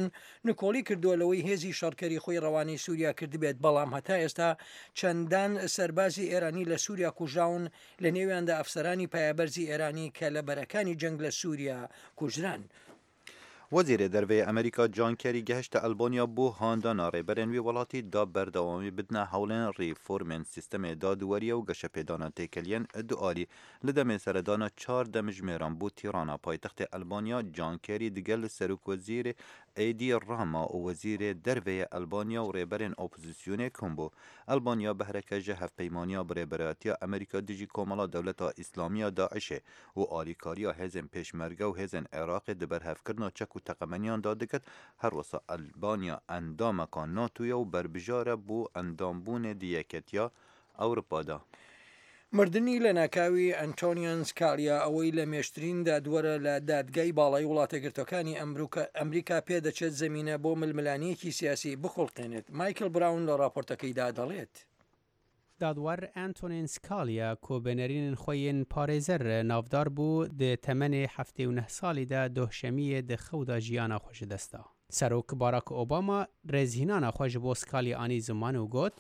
نکۆڵی کردووە لەوەی هێزی شەڕکەری خۆی ڕەوانەی سووریا کردبێت، بەڵام هەتا ئێستا چەندان سەربازی ئێرانی لە سووریا کوژراون، لە نێویاندا ئەفسەرانی پایەبەرزی ئێرانی کە لە بەرەکانی جەنگ لە سووریا کوژران. وەزیرە دەربەیە ئەمریکا جان کێری گەهشتە ئەلبانیا بۆ هاندانا ڕێبەرێن وی وڵاتی دا بەردەوامی بدنە هەوڵێن ڕیفۆرمێن سیستەمێ دادوەریە و گەشەپێدانە تێکەلیەن دوئاری لە دەمێ سەردانە 4 دەمژمێران بۆ تیرانە پایتەختی ئەلبانیا جان کێری دیگەل سەرۆکوەزیرێ ئەیدی ڕاما و وەزیرێ دەربەیە ئەلبانیا و ڕێبەرێن ئۆپۆزیسیۆنێک هەم بوو ئەلبانیا بەهرەکەژە هەفپەیمانیا بڕێبەرەتیە ئەمریکا دژی کۆمەڵا دەولەتە ئیسلامیە داعشێ و ئالیکاریە هێزن پێشمەرگە و هێزن عێراقی دبەرهەفکردنەوە چەک و تەقەمەنیان دادکت هەروەسا ئەلبانیا ئەندامەکان ناتوویە و بربژارە بۆ ئەندامبوونێ دیەکەتیا ئەوروپادا. مردنی لە ناکاوی ئەنتۆنیۆن سکالیا ئەوەی لە مێشترین دادوەرە لە دادگای باڵای وڵاتە گرتوەکانی ئەمریکا پێدەچێت زەمینە بۆ ململانیەکی سیاسی بخڵقێنێت. مایکل براون لە راپۆرتەکەیدا دەڵێت. دادوەر ئەنتۆنین سکالیا کۆبنەرینن خۆیان پارێزەر ناودار بوو دە تەمەنێ 79 ساڵیدا دۆشەمیە دە خەودا ژیانە خۆش دەستا. سەرۆک باراک ئۆباما ڕێزهینانە خۆش بۆ سکالی ئانی زمان و گوت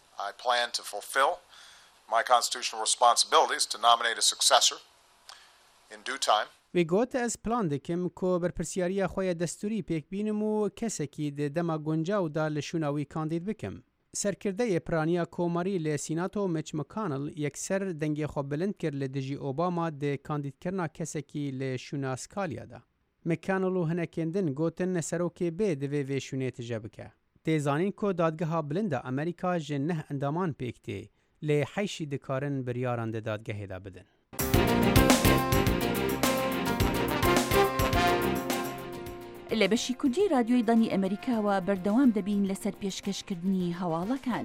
my constitutional responsibilities to nominate a successor in due time. وی گوت از پلان دکم کو بەرپرسیاریە خۆیە دەستوری پێکبینم و کەسێکی دەما گونجاودا لە شووناوی کاندید بکەم. سەرکردەیە پرانیا کۆمەری لە سیناتۆ میچ مەکانل یەکسەر دەنگی خۆ بلند کرد لە دژی ئۆباما دە کاندیدکردنا کەسێکی لە شوونا سکالیادا. مەکانل و هەنەکێندن گوتن سەرۆکێ بێ دەوێ وێ شوونێتیژە بکە. تێزانین کۆ دادگەها بلندە ئەمریکا ژە نەه ئەندامان پێکتێ لێ حیشی دکارن بریاران دە دادگەهێدا بدن. لە بەشی کوردی رادیۆی دانی ئەمریکاوە بەردەوام دەبین لەسەر پێشکەشکردنی هەواڵەکان.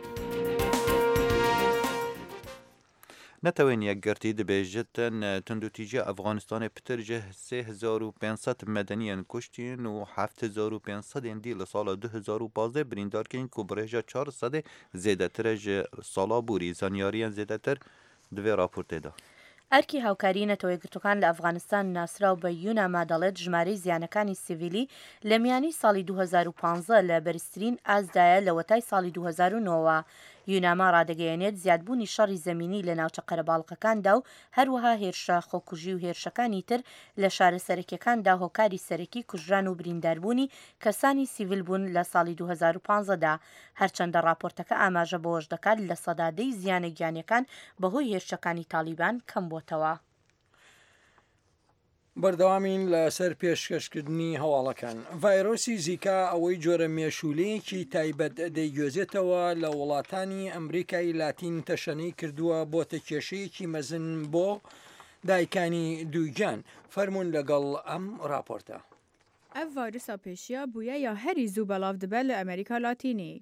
نەتەوەین یەکگرتی دەبێژێتن تندوتیجە ئەفغانستانی پترجە 3500 مەدەنیان کوشتین و 7500 دی لە ساڵە 2015 بریندارکەین کو برێژە 400 زێدەترە ژە ساڵا بووری زانیاریان زێدەتر دوێ راپۆرتێدا. ئەرکی هاوکاری نەتەوەی گرتوەکان لە ئەفغانستان ناسراو بە یوناما دەڵێت ژمارەی زیانەکانی سیڤیلی لە میانی ساڵی 2015 لە بەرزترین ئازدایە لە وەتای ساڵی 2009 یوناما ڕادەگەیەنێت زیادبوونی شەڕی زەمینی لە ناوچە قەرەباڵغەکاندا و هەروەها هێرشە خۆکوژی و هێرشەکانی تر لە شارە سەرەکیەکاندا هۆکاری سەرەکی کوژران و برینداربوونی کەسانی سیڤیل بوون لە ساڵی 2015دا هەرچەندە راپۆرتەکە ئاماژە بەوەش دەکات لە سەدادەی زیانە گیانیەکان بەهۆی هێرشەکانی تالیبان کەم بۆتەوە. بەردەوامین لەسەر پێشکەشکردنی هەواڵەکان. ڤایرۆسی زیکا ئەوەی جۆرە مێشولەیەکی تایبەت دەیگوێزێتەوە لە وڵاتانی ئەمریکای لاتین تەشەنەی کردووە بۆتە کێشەیەکی مەزن بۆ دایکانی دووگیان. فەرمونون لەگەڵ ئەم راپۆرتە. ئەv ڤایرۆسا پێشیە بووە یا هەری زوو بەڵاو دەبێت لە ئەمریکا لاتینی.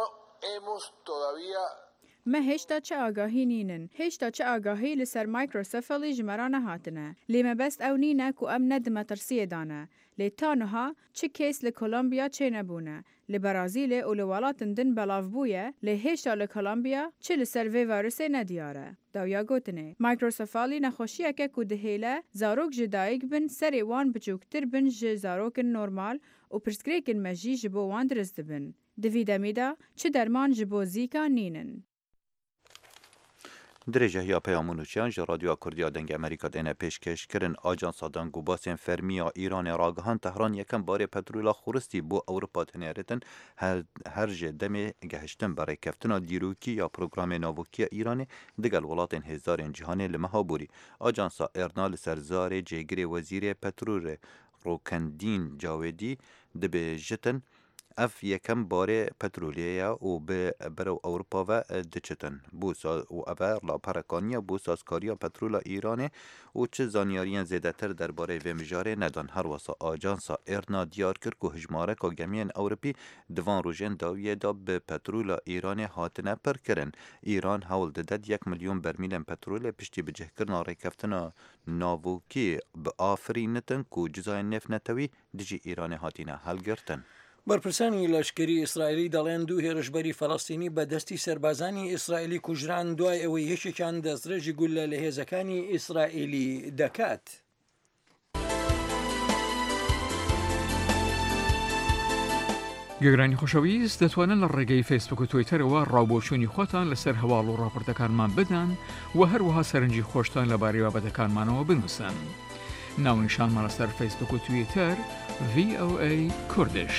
مە هێشتا چه ئاگاهی نینن هێشتا چه ئاگاهی لەسەر مایکرۆسەفەڵی ژمارانە هاتنە لێمە بەست ئەو نینە و ئەم نەدمە ترسیەدانە لێ تانها چه کێس لە کۆلۆمبیا چێ نەبوونە لە بەرازیلێ و لە وڵاتن دن بەڵاو بوویە لێ هێشتا لە کۆلۆمبیا چه لەسەر vê ڤایرۆسێ نەدیارە داویا گوتنێ مایکرۆسەفاڵی نەخۆشیەکە و دهێلە زارۆک ji دایک بن سەرێ وان بچووکتر بن ji زارۆکن نۆرمال و پرسکرێکن مەژی ji بۆ وان درست دبن divî demî da çi derman ji bo zîka nînin. درێژە هیا پەیامونوچیان ji رادیۆ کوردیا دەنگی ئەمریکا دێنە پێشکەشکردن ئاجانسا دەنگ و باسێن فەرمییا ئیرانê ڕاگەهان تەهران یەکەم بارێ پەترولا خوڕستی بۆ ئەوروپا تەنێرێتن هەر jê demê gehiştin berêkeftina dîrokî ya programê navokî Îranê digel welatên hêzdarên cîhanê li meha borî. Ajansa Erna li ser zarê cêgirê wezîrê petrolê Rokendîn Cawêdî dibêjitin ev yekem barê petrolêya û bi berew Ewropa ve diçitin û ev laperekaniya bû sazkariya petrola Îranê û çi zanyariyên zêdetir derbarê vê mijarê nedan. Her wisa ajansa Erna diyar kir ku hijmareka gemiyên Ewropî di van rojên dawiyê da bi petrola Îranê hatine pirkirin. Îran hewl dide 1 milyon bermîlên petrolê piştî bicihkirina rêkeftina navokî bi afirînitin ku cizayên nêfnetewî dijî Îranê hatine helgirtin. بەرپرسانی لەشکری ئیسرائیلی دەڵێن دوو هێرشبەری فەڵەستینی بە دەستی سەربازانی ئیسرائیلی کوژران دوای ئەوەی یەکێکیان دەستڕێژی گولە لە هێزەکانی ئیسرائیلی دەکات. گەگرانی خۆشەویست دەتوانن لە ڕێگەی فیسبوک و تویتەرەوە ڕاوبۆچوونی خۆتان لەسەر هەواڵ و ڕاپۆرتەکانمان بدەن و هەروەها سەرنجی خۆشتان لەبارەی بابەتەکانمانەوە بنووسن. ناونیشانمان لەسەر فیسبوک و تویتەر VOA کوردش.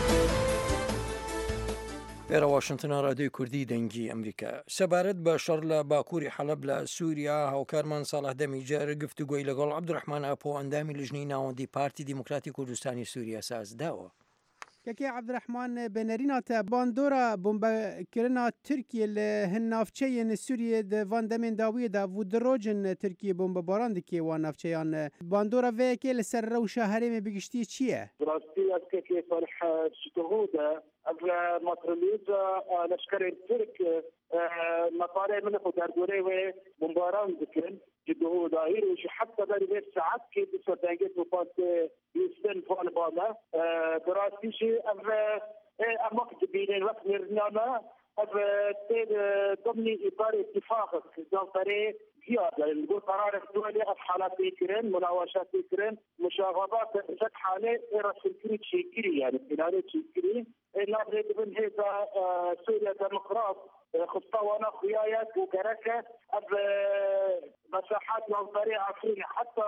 ئێرە واشنگتن ڕادیۆی کوردی دەنگی ئەمریکا سەبارەت بە شەڕ لە باکووری حەلەب لە سووریا هاوکارمان ساڵح دەمیجار گفتوگۆی لەگەڵ عەبدوڕەحمان ئاپۆ ئەندامی لیژنەی ناوەندی پارتی دیموکراتی کوردستانی سووریا سازداوە. کەکی عەبدوڕەحمان بەنەریناتە باندۆرا بۆمبەکردنا تورکیە لە هەن ناوچەیەن سووریە دەڤان دەمێن داویەدا و درۆجن تورکیە بۆمبەباران دکێ وان ناوچەیان باندۆرا vەیەکێ لەسەر ڕەوشە هەرێمێ بگشتی چییە؟ ڕاستی ئەسکێکی فەرح شتهودا ئەڤە ماترلیزا لەشکەرێن تورک مطارێ من خۆ دەرگۆرەی وێ بۆمباران دکن جدهو ظاهر وش حتى بريد ساعات كي بسودانجت وفات يسلم فوق البالا دراسي شيء وقت بين وقت نرناما تيد ضمن إطار اتفاقك زنطري زيادة نقول قرار الدولي الحالات يكرن مناوشات يكرن مشاغبات فتح عليه رسل كريت شيكري يعني بلاد شيكري لا بريد من هذا سوريا ديمقراط خطة وانا خيايات وكركة مساحات نظرية عفرية حتى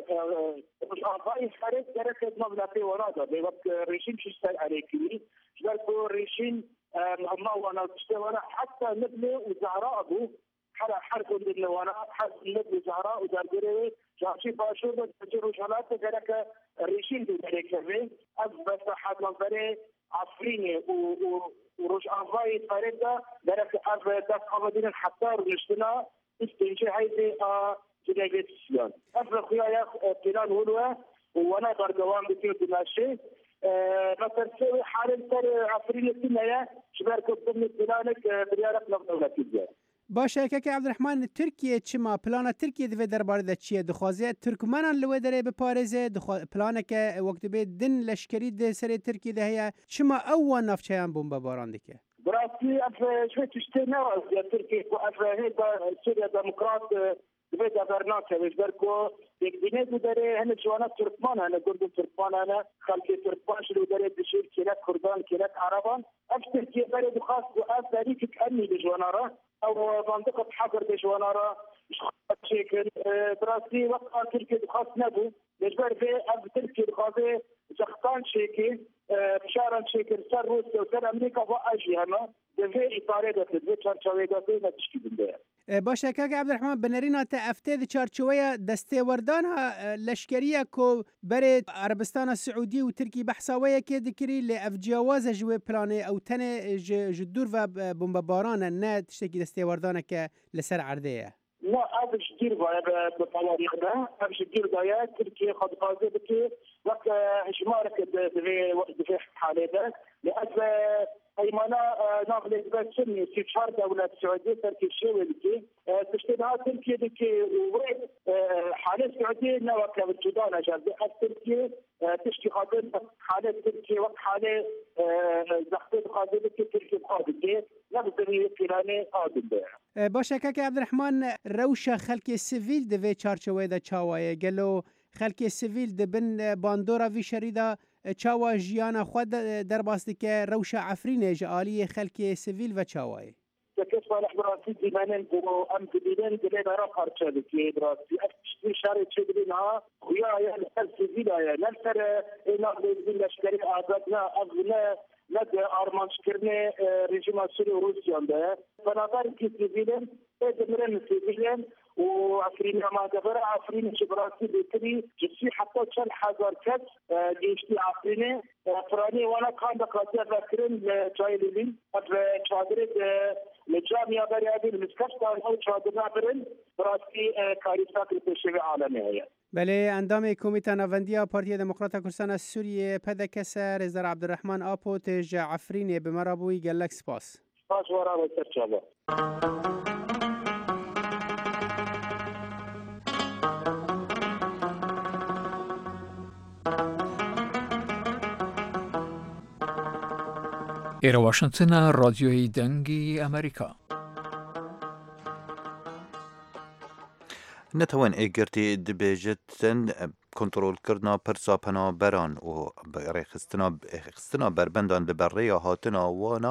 مش أعضائي خارج كركة مبلغي ورادا بوقت ريشين شيشتال عليكي جلالكو ريشين الله وانا تشتوانا حتى نبني وزعراء أبو حرق نبني وانا نبني زعراء ودارجري جاشي باشور بجرو شالات كركة ريشين دو كركة مساحات نظرية عفرية وروش أنفاي فريدة درك أرض دفع قبضين حتى رجشتنا استنشاء هيدي جناية السيان أفضل خيايا بلان هلوة وانا درجوان بكيو دماشي مثلا سوي حالة عفرية سنة شبارك ضمن بلانك بريارك نفضل كده باشە کەکی عەبدوڕەحمان تورکیە چما پلانە تورکیە دەوێ دەربارەدا چییە دەخوازێت تورکمانان لەوێ دەرێ بپارێزێ پلانێکە وەک دەبێت دن لەشکری سەرێ تورکیە هەیە چما ئەوە ناوچەیان بۆمبەباران دەکێ براسي شوية تشتينا يا تركيا هيدا سوريا ديمقراط دبيت برنامج مش بركو يقدرين يدري هن جوانا تركمان انا قلت تركمان انا خلقي تركمان شنو داري بشير كيلات كردان كيلات عربان اكثر كي بلد خاص وافريقيا كاني بجوانارا او منطقه حجر بجوانارا شكل براسي وقت تركيا خاص نبو مجبر في تركيا خاصه زختان شكل بشارن شكل سر روسيا وسر امريكا واجي هما دفي اطارده دفي چارچوبه ده تشكيل ده باشە کاک عەبدوڕەحمان بنەریناتە ئەفتێ چارچوەیە دەستێوەردانە لەشکریە کۆ بەرێت عەربستانە سعودی و ترکی بەحساوەیەکێ دکری لێ ئەف جیاوازە ژوێ پلانێ ئەو تەنێ ji دوور و بۆمبەبارانە نە تشتێکی دەستێوەردانەکە لەسەر عەردەیە لا هذا الشيء بايع بالطوارئ ده هذا الشيء بايع تركيا قد قاضي بك وقت إجمارك في حالة ده لأجل أيمانا نقل إثبات سني في شهر دولة السعودية تركيا شيء اللي تشتبه تركيا دكي وين حالة السعودية نوكا بالجدان أجل تركيا تشتي قادر حالة تركيا وقت حالة زخطة قادر دكي تركيا قادر نبدأ يكيراني قادر ده باشە کاک عەبدوڕەحمان ڕەوشە خەڵکی سڤیل دەوێ چارچەوەیدا چاوایە گەلۆ خەڵکی سڤیل دەبن باندۆرا وی شەریدا چاوا ژیانە خوا دەرباس دکە ڕەوشە عەفرینێژە عالیە خەڵکی سڤیل و چاوایە كيف صالح براسي زمانين بو أم تبينين قلنا رافر شادكي براسي أكتشفي شارع شادرينها ويا نفس الزلايا نفسر نقل الزلا أعدادنا أغنى لدى أرمان شكرني رجيم سوري وروسيا ده فنظر كيف سيفيلين تدمرن سيفيلين وعفرين ما دبر عفرين شبراسي بكري جسي حتى كان حذر كت جيشتي عفريني فراني وانا كان بقاتي فكرين جايلين شادرت لجامعة بريادي المسكفتان أو شادرنا برن براسي كاريسات البشري عالمية بله اندام کمیته نوندیا پارتی دموکرات کردستان سوریه پدکسر رضا عبدالرحمن آپو تج عفرین به مرابوی گلک سپاس سپاس ورا و ترچابا ئێرە واشنگتنە ڕادیۆی دەنگی ئەمریکا. نتوان ئێگرتی دبێژێتن کنترۆلکردنا پرسا پەنابەران و ڕێخستنا بربەندان لە بەڕێیا هاتنە وانە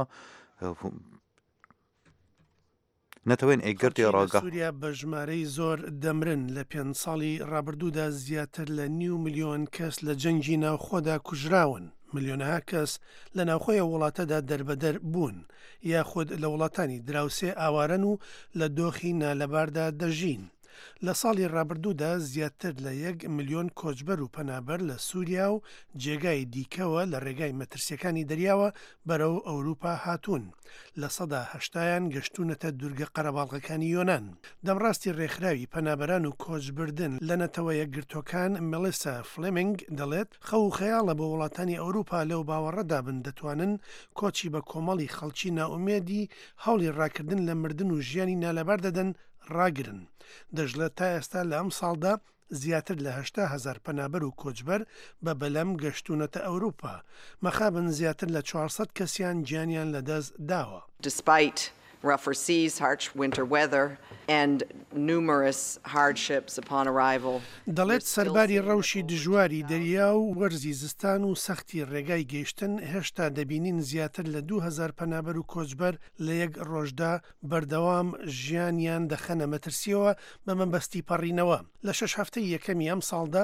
نەتەوەین ئێگرتی ڕاگە سووریا بە ژمارەی زۆر دەمرن لە 5 ساڵی ڕابردوودا زیاتر لە 9 ملیۆن کەس لە جەنگی ناوخۆدا کوژراون. ملیۆنەها کەس لە ناوخۆی وڵاتەدا دەربەدەر بوون یاخود لە وڵاتانی دراوسێ ئاوارەن و لە دۆخی نالەباردا دەژین. لە ساڵی ڕابردوودا زیاتر لە 1 ملیۆن کۆچبەر و پەنابەر لە سووریا و جێگای دیکەوە لە ڕێگای مەترسیەکانی دەریاوە بەرەو ئەوروپا هاتوون. لە سەدا هەشتایان گەشتونەتە دوورگە قەرەباڵغەکانی یۆنان. دەمڕاستی ڕێکخراوی پەنابەران و کۆچبردن لە نەتەوە یەکگرتوەکان مێلیسا فلێمنگ دەڵێت خەو و خەیاڵە بە وڵاتانی ئەوروپا لەو باوەڕەدا بن دەتوانن کۆچی بە کۆمەڵی خەڵکی ناومێدی هەوڵی ڕاکردن لە مردن و ژیانی نالەبار دەدەن ڕاگرن. دەژڵێت تا ئێستا لە ئەم ساڵدا زیاتر لە 800,000 پەنابەر و کۆچبەر بە بەلەم گەشتونەتە ئەوروپا. مەخابن زیاتر لە 400 کەسیان گیانیان لەدەست داوە. Despite rougher seas, harsh winter weather and numerous hardships upon arrival. دەڵێت سەرباری ڕەوشی دژواری دەریا و وەرزی زستان و سەختی ڕێگای گەیشتن هێشتا دەبینین زیاتر لە 2000 پەنابەر و کۆچبەر لە یەک ڕۆژدا بەردەوام ژیانیان دەخەنە مەترسیەوە بە مەبەستی پەڕینەوە. لە 6 هەفتەی یەکەمی ئەم ساڵدا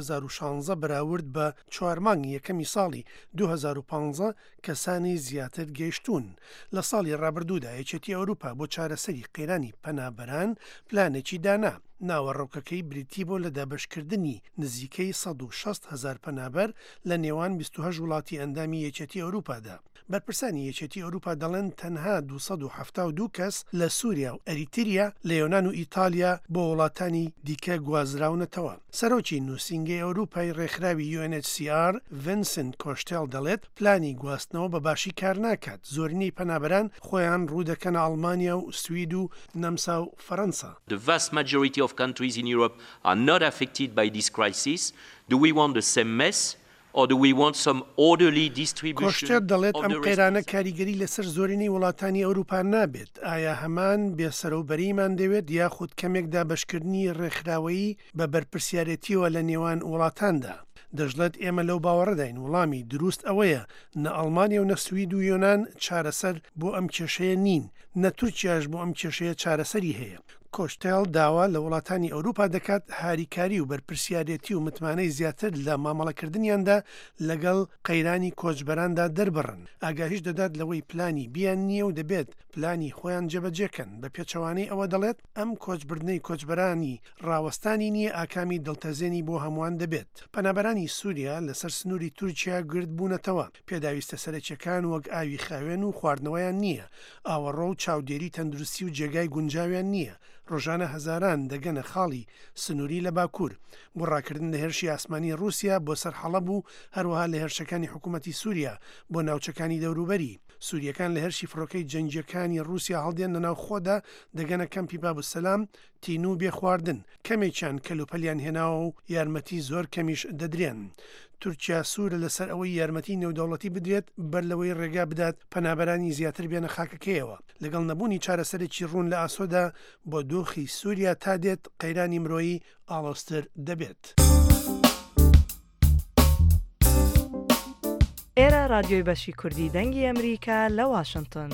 2016 بەراورد بە 4 مانگی یەکەمی ساڵی 2015 کەسانی زیاتر گەیشتون. لە ساڵی ڕابردوودا یەکێتی ئەوروپا بۆ چارەسەری قەیرانی پەنابەران پلانێکی دانا. ناوەڕۆکەکەی بریتی بۆ لە دابشکردنی نزیکەی 160,000 پەنابەر لە نێوان 28 وڵاتی ئەندامی یەکێتی ئەوروپادا. بەرپرسانی یەکێتی ئەوروپا دەڵێن تەنها 272 کەس لە سووریا و ئەریتریا لە یۆنان و ئیتالیا بۆ وڵاتانی دیکە گوازراونەتەوە. سەرۆکی نووسینگەی ئەوروپای ڕێکخراوی UNHCR ڤینسنت کۆشتێل دەڵێت پلانی گواستنەوە بە باشی کار ناکات. زۆرینەی پەنابەران خۆیان ڕوودەکەنە ئەڵمانیا و سوید و نەمسا و فەڕەنسا. The vast majority of countries in Europe are not affected by this crisis. Do we want the same mess? Or do we want some orderly distribution? کۆشتێر دەڵێت ئەم قەیرانە کاریگەری لەسەر زۆرینەی وڵاتانی ئەوروپا نابێت. ئایا هەمان بێسەرەوبەریمان دەوێت یاخود کەمێکدا بەشکردنی ڕێکخراوەیی بە بەرپرسیارەتیەوە لە نێوان وڵاتاندا؟ دەژڵێت ئێمە لەو باوەڕەداین وەڵامی دروست ئەوەیە نە ئەڵمانیا و نە سوید و یۆنان چارەسەر بۆ ئەم کێشەیە نین، نە تورکیاش بۆ ئەم کێشەیە چارەسەری هەیە. کۆشتێل داوا لە وڵاتانی ئەوروپا دەکات هاریکاری و بەرپرسیارەتی و متمانەی زیاتر لە مامەڵەکردنیاندا لەگەڵ قەیرانی کۆچبەراندا دەربڕن. ئاگاهیش دەدات لەوەی پلانی بیان نییە و دەبێت پلانی خۆیان جێبەجێکەن. بە پێچەوانەی ئەوە دەڵێت ئەم کۆچبردنەی کۆچبەرانی ڕاوەستانی نییە ئاکامی دڵتەزێنی بۆ هەمووان دەبێت. پەنابەرانی سووریا لەسەر سنووری تورکیا گرد بوونەتەوە. پێداویستە سەرەکیەکان وەک ئاوی خاوێن و خواردنەوەیان نییە. ئاوەڕۆ و چاودێری تەندروستی و جێگای گونجاویان نییە. ڕۆژانە هەزاران دەگەنە خاڵی سنووری لە باکوور. بۆ ڕاکردن لە هێرشی ئاسمانی رووسیا بۆ سەر حەڵەب و هەروەها لە هێرشەکانی حکوومەتی سووریا بۆ ناوچەکانی دەوروبەری. سووریەکان لە هێرشی فڕۆکەی جەنگیەکانی رووسیا هەڵدێن لەناو خۆدا دەگەنە کەمپی بابوسەلام تین و بێخواردن. کەمێکیان کەلوپەلیان هێناوە و یارمەتی زۆر کەمیش دەدرێن. تورکیا سوورە لەسەر ئەوەی یارمەتی نێودەوڵەتی بدرێت بەر لەوەی ڕێگا بدات پەنابەرانی زیاتر بێنە خاکەکەیەوە. لەگەڵ نەبوونی چارەسەرێکی ڕوون لە ئاسۆدا بۆ دۆخی سووریا تا دێت قەیرانی مرۆیی ئاڵۆستر دەبێت. ئێرە رادیۆی بەشی کوردی دەنگی ئەمریکا لە واشنگتن.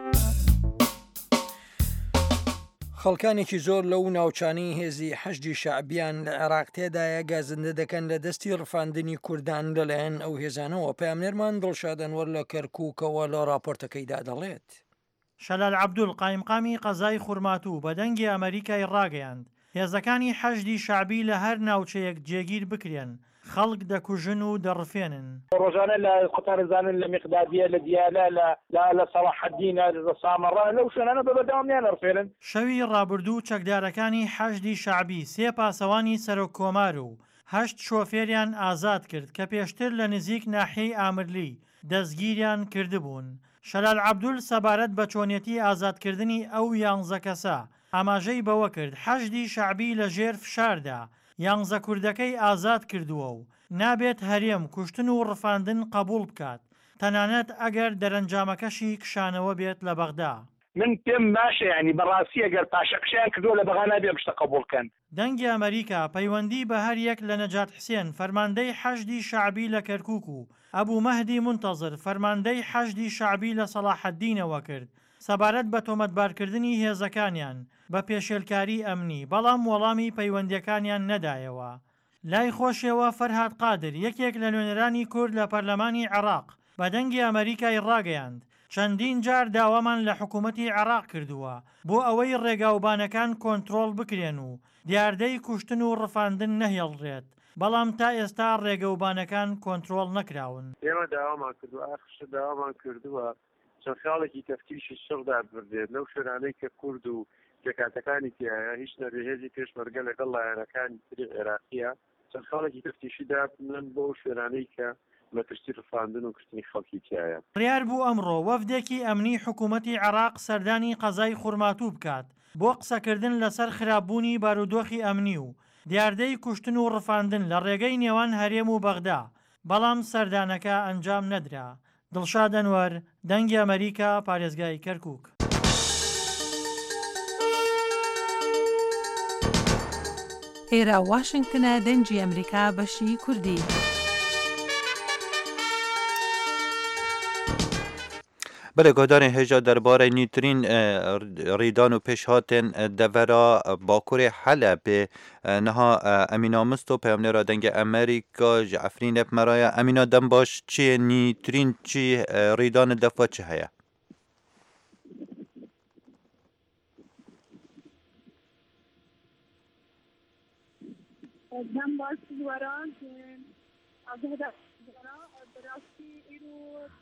خەڵکانێکی زۆر لەو ناوچانەی هێزی حەشدی شەعبیان لە عێراق تێدایە گازندە دەکەن لە دەستی ڕفاندنی کوردان لەلایەن ئەو هێزانەوە. پامنێرمان دڵشادەنوەر لە کەرکووکەوە لە راپۆرتەکەیدا دەڵێت. شەلال عەبدول قایمقامی قەزای خورماتوو بە دەنگی ئەمریکای ڕاگەیاند هێزەکانی حەشدی شەعبی لە هەر ناوچەیەک جێگیر بکرێن. خەڵک دەکوژن و دەڕفێنن. ڕۆژانە لە قوتارزانن لە میقدادیە لە دیالە لە سەڵاحەدینە لە سامەڕا لەو شوێنانە بەبەردەوامیان ئەڕفێنن. شەوی ڕابردوو چەکدارەکانی حەشدی شەعبی 3 پاسەوانی سەرۆکۆمار و 8 شۆفێریان ئازاد کرد کە پێشتر لە نزیک ناحیەی ئامرلی دەستگیریان کردبوون. شەلال عەبدول سەبارەت بە چۆنیەتی ئازادکردنی ئەو 11 کەسە ئاماژەی بەوە کرد حەشدی شەعبی لە ژێر فشاردا 11 کوردەکەی ئازاد کردووە و نابێت هەرێم کوشتن و ڕفاندن قبول بکات تەنانەت ئەگەر دەرەنجامەکەشی کشانەوە بێت لە بەغدا. من پێم باشە ینی بەڕاستی ئەگەر پاشەقشیان کردووە لە بەغانا بێ بشتە قبولکەن. دەنگی ئەمریکا پەیوەندی بە هەر یەک لە نەجات حسێن فەرماندەی حەشدی شعبی لە کەرکووک و ئەبوو مەهدی منتەزر فەرماندەی حەشدی شعبی لە سەلاحەددینەوە کرد سەبارەت بە تۆمەتبارکردنی هێزەکانیان بە پێشێلکاری ئەمنی بەڵام وەڵامی پەیوەندیەکانیان نەدایەوە. لای خۆشەوە فەرهاد قادر یەکێک لە نوێنەرانی کورد لە پەرلەمانی عێراق بە دەنگی ئەمریکای ڕاگەیاند چەندین جار داوامان لە حکوومەتی عێراق کردووە بۆ ئەوەی ڕێگاوبانەکان کۆنتترۆل بکرێن و دیاردەی کوشتن و ڕفاندن نەهێڵڕێت بەڵام تا ئێستا ڕێگەوبانەکان کۆنتترۆل نەکراون. ئێمە داوامان کردو ئاخش داوامان کردووە چەند خاڵێکی تەفتیشی شغدا بردێت لەو شوێنانەی کە کورد و جێکاتەکانی تایە هیچ نەبێهێزی پێشمەرگە لەگەڵ لایەنەکانی تری عێراقیە چەند خاڵێکی تەفتیشیدا من بۆ شوێنانەی کە مەترسی ڕفاندن و کردنی خەڵکی تایە. بڕیار بوو ئەمڕۆ وەفدێکی ئەمنی حکوومەتی عێراق سەردانی قەزای خورماتوو بکات بۆ قسەکردن لەسەر خراپبوونی بارودۆخی ئەمنی و دیاردەی کوشتن و ڕفاندن لە ڕێگەی نێوان هەرێم و بەغدا بەڵام سەردانەکە ئەنجام نەدرا. دڵشاد ئەنوەر دەنگی ئەمریکا پارێزگای کەرکووک. ئێرە واشنگتنە دەنگی ئەمریکا بەشی کوردی. بله گۆدارên hêja derbarê nîtrîn rîdan û pêşhatên devera Bakurê Helepê niha Emîna Misto peyamnêra dengê Amerîka ji Efrînê meraya Emîna dem baş çi nîtrîn çi rîdanê defa çi heye? dem baş waran azheda berasî îro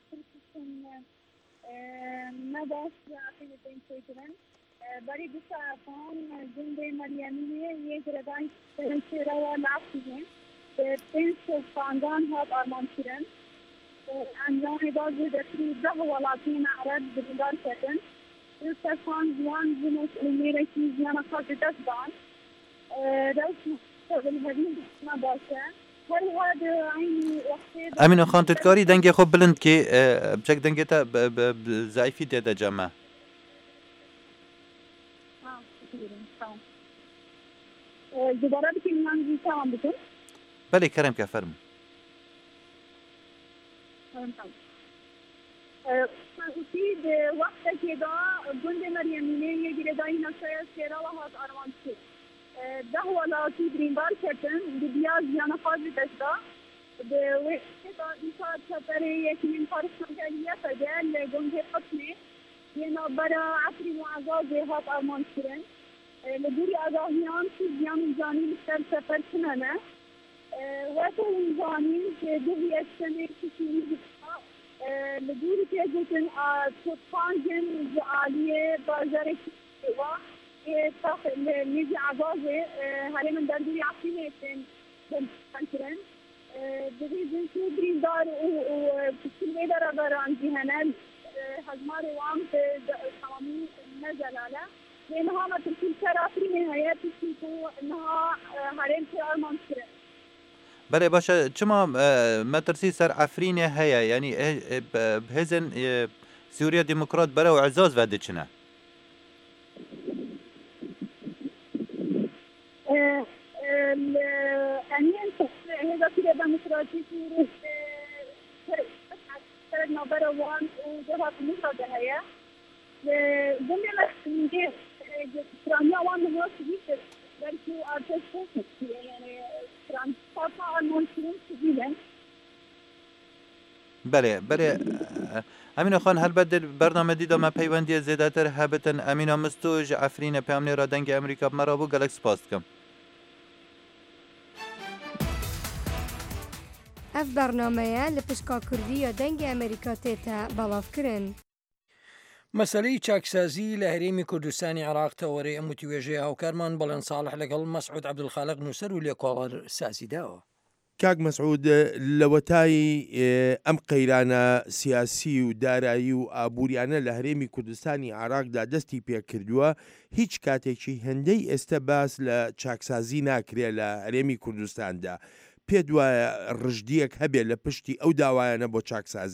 نباش عقيدة تنشيطرن بري بساعتان جندي مريمية يجردان تنشيرا والعقيدين تنش فاندان هات أرمان شرن أنجان إدازي دكري ده ولاتين عرب برندار كتن استفان زوان زنوش أميرا كي زيانا خاطي تسبان روش مستقبل هدين نباشا Emine xan tutkarî dengê xwe bilind kê biçek dengê te zayîfî tê de ceme. Belê kerem ke ferm. وقتێکی دا گوندê Meryemînê yê girêdayî neşeya şêrava hat armançî. ده ولاتی بریندار کردن دنیا زیانه خواهی داشته به وقتی دا ایسا چطوری یکی من پارشنگریه فده لگنگه قطنه یه نابرا عصری معزازه هات آرمان کرن لدوری آگاهیان که زیان زانی بستر سفر کننه و تو زانین که دوی اکسنه کسی بستا لدوری که جتن تطفانجن زعالیه بازار کسی و نيجي عزازي هاري من دردوري عصيني تنكرن بغيزن شو برين دار وكل ميدر أبر عن جهنال هزماري وعم تمامي نزل على لأنها ما تركي شرافي نهاية تشيكو إنها هارين شرار منكرن بله باشه چما مترسی سر عفرینه هیا یعنی بهزن سوریا دموکرات برای و عزاز وده چنه أنيان هذا كده ديمقراطي في سرد نبرة وان وجهة مصر جهية جملة نجي فرانيا وان هو سبيت بركو أرتش يعني فرانسا المنشورين سبيلا بله امین خان هل بدل برنامه دیدم ما پیوندی زیادتر هبتن امینا مستوج عفرین پیامنی را دنگ امریکا مرا بو گلکس پاست کم اف برنامه لپشکا کردی یا دنگ امریکا تیتا بلاف کرن مەسلەی چاکسازی لە هەرێمی کوردستانی عراق تەوەرەی ئەموتیوێژەیە هاوکارمان بەڵێن ساڵح لەگەڵ مەسعود عەبدولخالق نووسەر و لێکۆڵەر سازیداوە. کاک مەسعود لەوەتایی ئەم قەیرانە سیاسی و دارایی و ئابوووریانە لە هەرێمی کوردستانی عراقدا دەستی پێکردووە هیچ کاتێکی هەندەی ئێستا باس لە چاکسازی ناکرێت لە هەرێمی کوردستاندا. پێ دوایە ڕژدیەک هەبێت لە پشتی ئەو داوایانە بۆ چاکسازی؟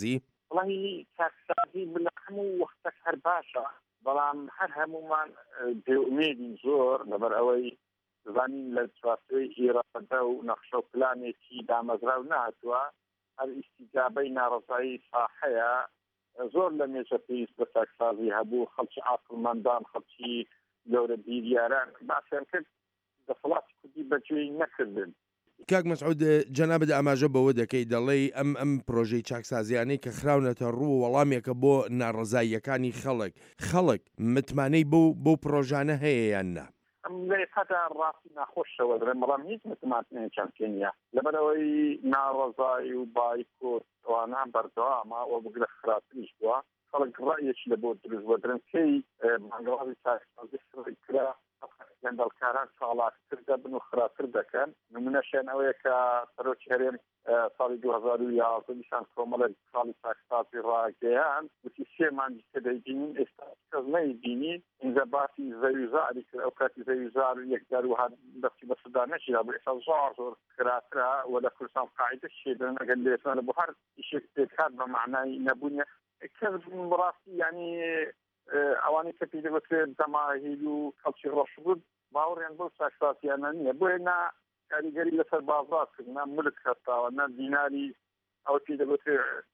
والله کارسازی بلە هەموو وەختەک هەر باشە بەڵام هەر هەمومان بێئومێدین زۆر لەبەر ئەوەی زانین لە چوارچێوەی ئێرەدا و نەخشە و پلانێکی دامەزراو نهاتووە هەر ئیستیجابەی ناڕەزایی ساحەیە زۆر لە مێژە پێویست بە چاکسازی هەبوو خەڵکی عاقڵمەندان خەڵکی گەورە بیریاران باسییان کرد دەسەڵاتی کوردی بەگوێی نەکردن. کاک مەسعود جەنابەت ئاماژە بەوە دەکەی دەڵێ ئەم پرۆژەی چاکسازیانەی کە خراونەتە ڕوو وەڵامێکە بۆ ناڕەزاییەکانی خەڵک متمانەی بەو پرۆژانە هەیە یان نا؟ لە قەدا ڕاستی ناخۆشەوە درێ بەڵام هیچ متمانەیەکیان پێ نییە لەبەرەوەی ناڕەزایی و بایکۆت ئەوانە بەردەوامە و بگرە خراپتریش بووە خەڵک ڕەیەکی لە بۆ دروست بۆ درنکەی مانگەڵی چاکسازی کرا گەندەڵکاران چاڵاکتر دەبن و خراپتر دەکەن نمونەشیان ئەوەیە کە سەرۆکی هەرێم ساڵی 2011 نیشان کۆمەڵێک ساڵی چاکسازی ڕاگەیان وتی 3 مانگی کە دەیبینین ئێستا کەس نەیبینی اینجا باسی زەویزاری کرد ئەو کاتی زەویزار و یەکدار و دەستی بە سودا نەشیرا بۆ ئێستا زۆر خراپترە و لە کوردستان قاعدە شێدرن ئەگەر لێسانە بۆ هەر ئیشێک پێکات بە معنای نەبوونیە کەس ڕاستی یعنی ئەوانەی کە پێی دەبێت دەماهیل و خەڵکی ڕۆشبوود باوەڕیان بۆ چاکسازیانە نییە بۆیە نا کاریگەری لەسەر بازارکردنا ملک هەستاوە نە دیناری ئەو پێی دەبێت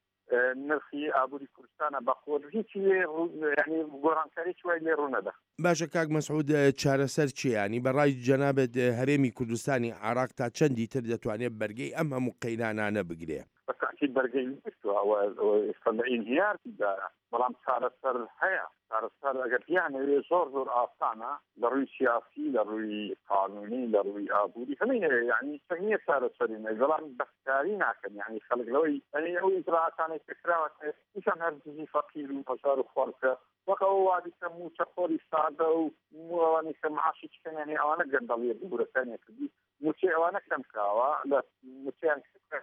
نرخی ئابووری کوردستانە بەخۆر هیچی ینی گۆڕانکاریی وای لێ ڕوونەدا. باشە کاک مەسعود چارەسەر چیانی بەڕای جەنابەت هەرێمی کوردستانی عێراق تا چەندی تر دەتوانێت بەرگەی ئەم هەموو قەیرانانە بگرێ؟ بەتاکید بەرگەی ئێستا لە ئینهیاردا بەڵام چارەسەر هەیە چارەسەر ئەگەر یانەوێ زۆر ئاسانە لە ڕووی سیاسی لە ڕووی قانونی لە ڕووی ئابووری هەمینەیە یعنی چەندیە چارەسەرینە بەڵام بەستکاری ناکەن یعنی خەڵک لەوەی ئەو ئیجراعاتانەی کراوە هیچان هەر دزی فەقیر و هەژار و خۆڵکە وەک ئەو وادی کە موچەخۆری سادە و ئەوانەی کە معاشی چکەنیانی ئەوانە گەندەڵیە دوورەکانی کردی موچێ ئەوانە کەم کراوە لە موچیان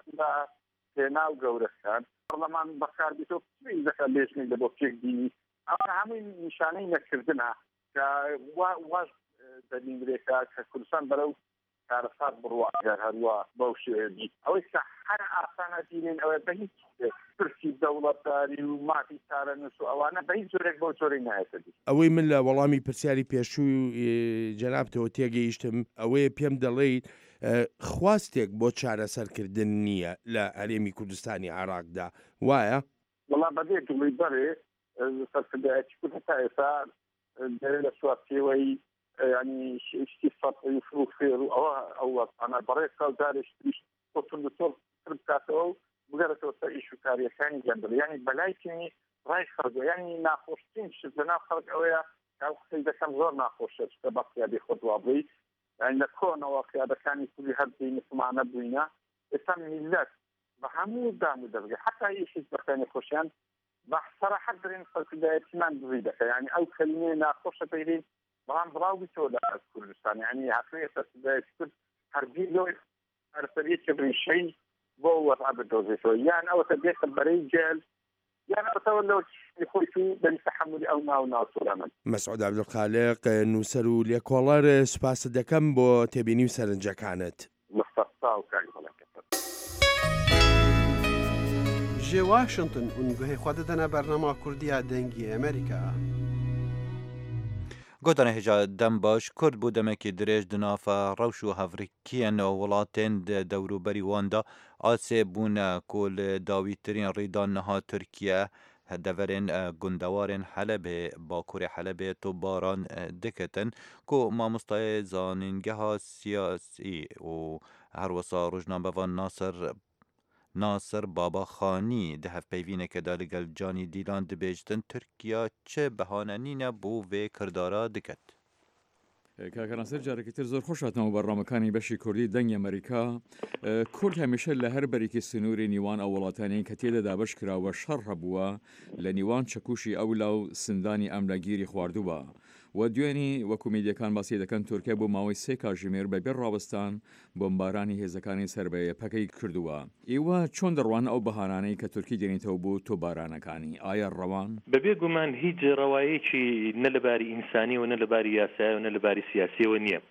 پێناو گەورەکان پەرلەمان بەکاربێتەوە دەکات لێژنەی لە بۆ پێک دینی ئەوە هەمووی نیشانەی نەکردنە کە واش دەبینرێکە کە کوردستان بەرەو کارەسات بڕوە ئەگەر هەروە بەو شێوەیە ئەوەی کە هەر ئاسانە بینێن ئەوە بە هیچ پرسی دەوڵەتداری و مافی چارەنووس و ئەوانە بە هیچ جۆرێک بەو جۆرەی نایەتەدی. ئەوەی من لە وەڵامی پرسیاری پێشووی جەنابتەوە تێگەیشتم ئەوەیە پێم دەڵێیت خواستێک بۆ چارەسەرکردن نییە لە هەرێمی کوردستانی عێراقدا وایە؟ وەڵام بەدێ دڵی بەرێ سەرکردایەتی کورد تا ئێستا دەرێ لە سواتیەوەی ینی شتی سەڵی فروغ فێر و ئەوە ئەمە بەڕێ ساڵدارێک تریش خۆتون لەتۆ بکاتەوە و بگەرێتەوە سەر ئیش و کاریەکانی گەندەڵ ینی بەلایکردنی ڕای خەڵک ینی ناخۆشترین شت لە ناو خەڵک ئەوەیە کە قسەی دەکەم زۆر ناخۆشە کە بە قیادی خۆت وا بڵی یعنی لە کۆنەوە قیادەکانی کوردی هەردوی مسلمانە بووینە ئێستا میلەت بە هەموو دام و دەرگە حتا ئیشی بەخێنی خۆشیان بە سەراحەت درێن سەرکردایەتیمان دڕی دەکە ینی ئەو کەلیمەیە ناخۆشە بگرین بەڵام بڵاو بچەوە لە کوردستان ینی هاتوویە سەرکردایەتی کورد هەرگیز لەوەی هەرسەریەکە بریشەی بۆ وەضع بدۆزێتەوە یان ئەوەتە بێتە بەرەی جێل یان ئەوەتەوە لەوە خۆی تو بەری تەحملی ئەو ناوسوولە مەسعود عەبدولخالق نووسەر و لێکۆڵەر سوپاس دەکەم بۆ تێبینی و سەرنجەکانت. ji Washington û guhê xwe didine bernama Kurdiya dengî Amerîka. گۆتانە هێژا دەم باش کورد بوو دەمێکی درێژ دنافە ڕەوش و هەڤریکیان وڵاتێن دەوروبەری واندا ئاسێ بوونە کۆل داویترین ڕێدان نەها تورکیە هەدەڤەرێن گوندەوارێن حەلەبێ باکووری حەلەبێ تۆ باران دکەتن کۆ مامۆستای زانینگەها سیاسی و هەروەسا ڕۆژنامەڤان ناسر باباخانی دە هەفپەیڤینێکەدا لەگەڵ جانی دیلان دەبێژتن تورکیا چه بەهانەنینە بۆ vê kirdara diket. کاکەناسەر جارێکی تر زۆر خۆشاتەوە بەڕامەکانی بەشی کوردی دەنگی ئەمریکا کورد هەمیشە لە هەر بەرێکی سنووری نیوان ئەو وڵاتانی کە تێدا دابش کراوە شەڕ هەبووە لە نیوان چەکوشی ئەولا و سندانی ئەملاگیری خواردووە و دوێنی وەکو میدیەکان باسی دەکەن تورکیا بۆ ماوەی 3 کاتژمێر بەبێ ڕاوەستان بۆمبارانی هێزەکانی سەربەیە پەکەی کردووە. ئێوە چۆن دەڕوان ئەو بەهانانەی کە تورکی دێنیتەوە بۆ تۆبارانەکانی ئایا ڕەوان؟ بەبێ گومان هیچ ڕەوایەکی نە لەباری ئینسانی و نە لەباری یاسای و نە لەباری سیاسیەوە نییە.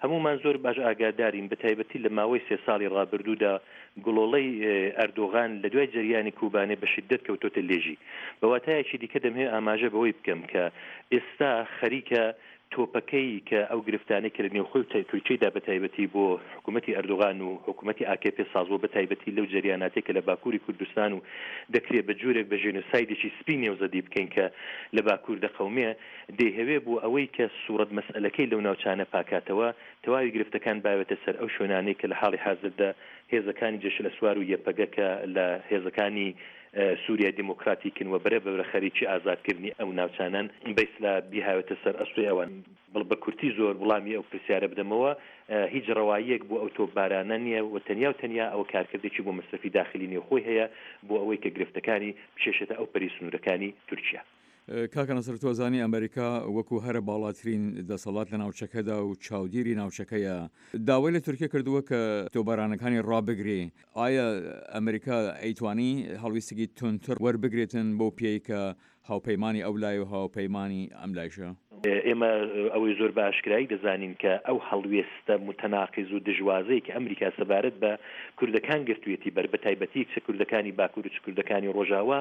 هەمومان زۆر باش ئاگادارین بە تایبەتی لە ماوەی 3 ساڵی ڕابردوودا گوڵۆڵەی ئەردۆغان لە دوای جریانی کوبانێ بە شدت کەوتۆتە لێژی بەواتایەکی دیکە دەمهێ ئاماژە بەوەی بکەم کە ئێستا خەریکە تۆپەکەی کە ئەو گرفتانەی کە لە نێوخۆی تورکیەدا بە تایبەتی بۆ حکوومەتی ئەردۆغان و حکوومەتی AKP سازوە بە تایبەتی لەو جریاناتێک کە لە باکووری کوردستان و دەکرێت بە جۆرێک بە ژێنۆسایدێکی سپی نێوزەدی بکەین کە لە باکوور دەقەومێ دەیهەوێ بۆ ئەوەی کە سوورەت مەسئلەکەی لەو ناوچانە پاکاتەوە تەواوی گرفتەکان باوێتە سەر ئەو شوێنانەی کە لە حاڵی حازردا هێزەکانی جێش لە سوار و یەپەگە کە لە هێزەکانی سووریا دیموکراتیکن و بەرە بەرە خەریکی ئازادکردنی ئەو ناوچانان بەیسلا بیهاوێتە سەر ئەسوی ئەوان بە کورتی زۆر وڵامی ئەو پرسیارە بدەمەوە هیچ ڕەواییەک بۆ ئەو تۆپبارانە نییە و تەنیا ئەوە کارکردێکی بۆ مەصرفی داخلی نێوخۆی هەیە بۆ ئەوەی کە گرفتەکانی بچێشێتە ئەو پەری سنوورەکانی تورکیا. کاکە نەسەر تۆزانی ئەمریکا وەکو هەرە باڵاترین دەسەڵات لە ناوچەکەدا و چاودێری ناوچەکەیە داوای لە تورکیا کردووە کە تۆبارانەکانی ڕابگرێ. ئایا ئەمریکا ئەیتوانی هەڵویستگی تونتر وەربگرێتن بۆ پێی کە هاوپەیمانی ئەو لای و هاوپەیمانی ئەم لایشە؟ ئێمە ئەوەی زۆر باشکرایی دەزانین کە ئەو هەڵوێستە متەناقیز و دژوازەی کە ئەمریکا سەبارەت بە کوردەکان گرتوویەتی بەر بە تایبەتی چ کوردەکانی باکوور و چ کوردەکانی ڕۆژاوا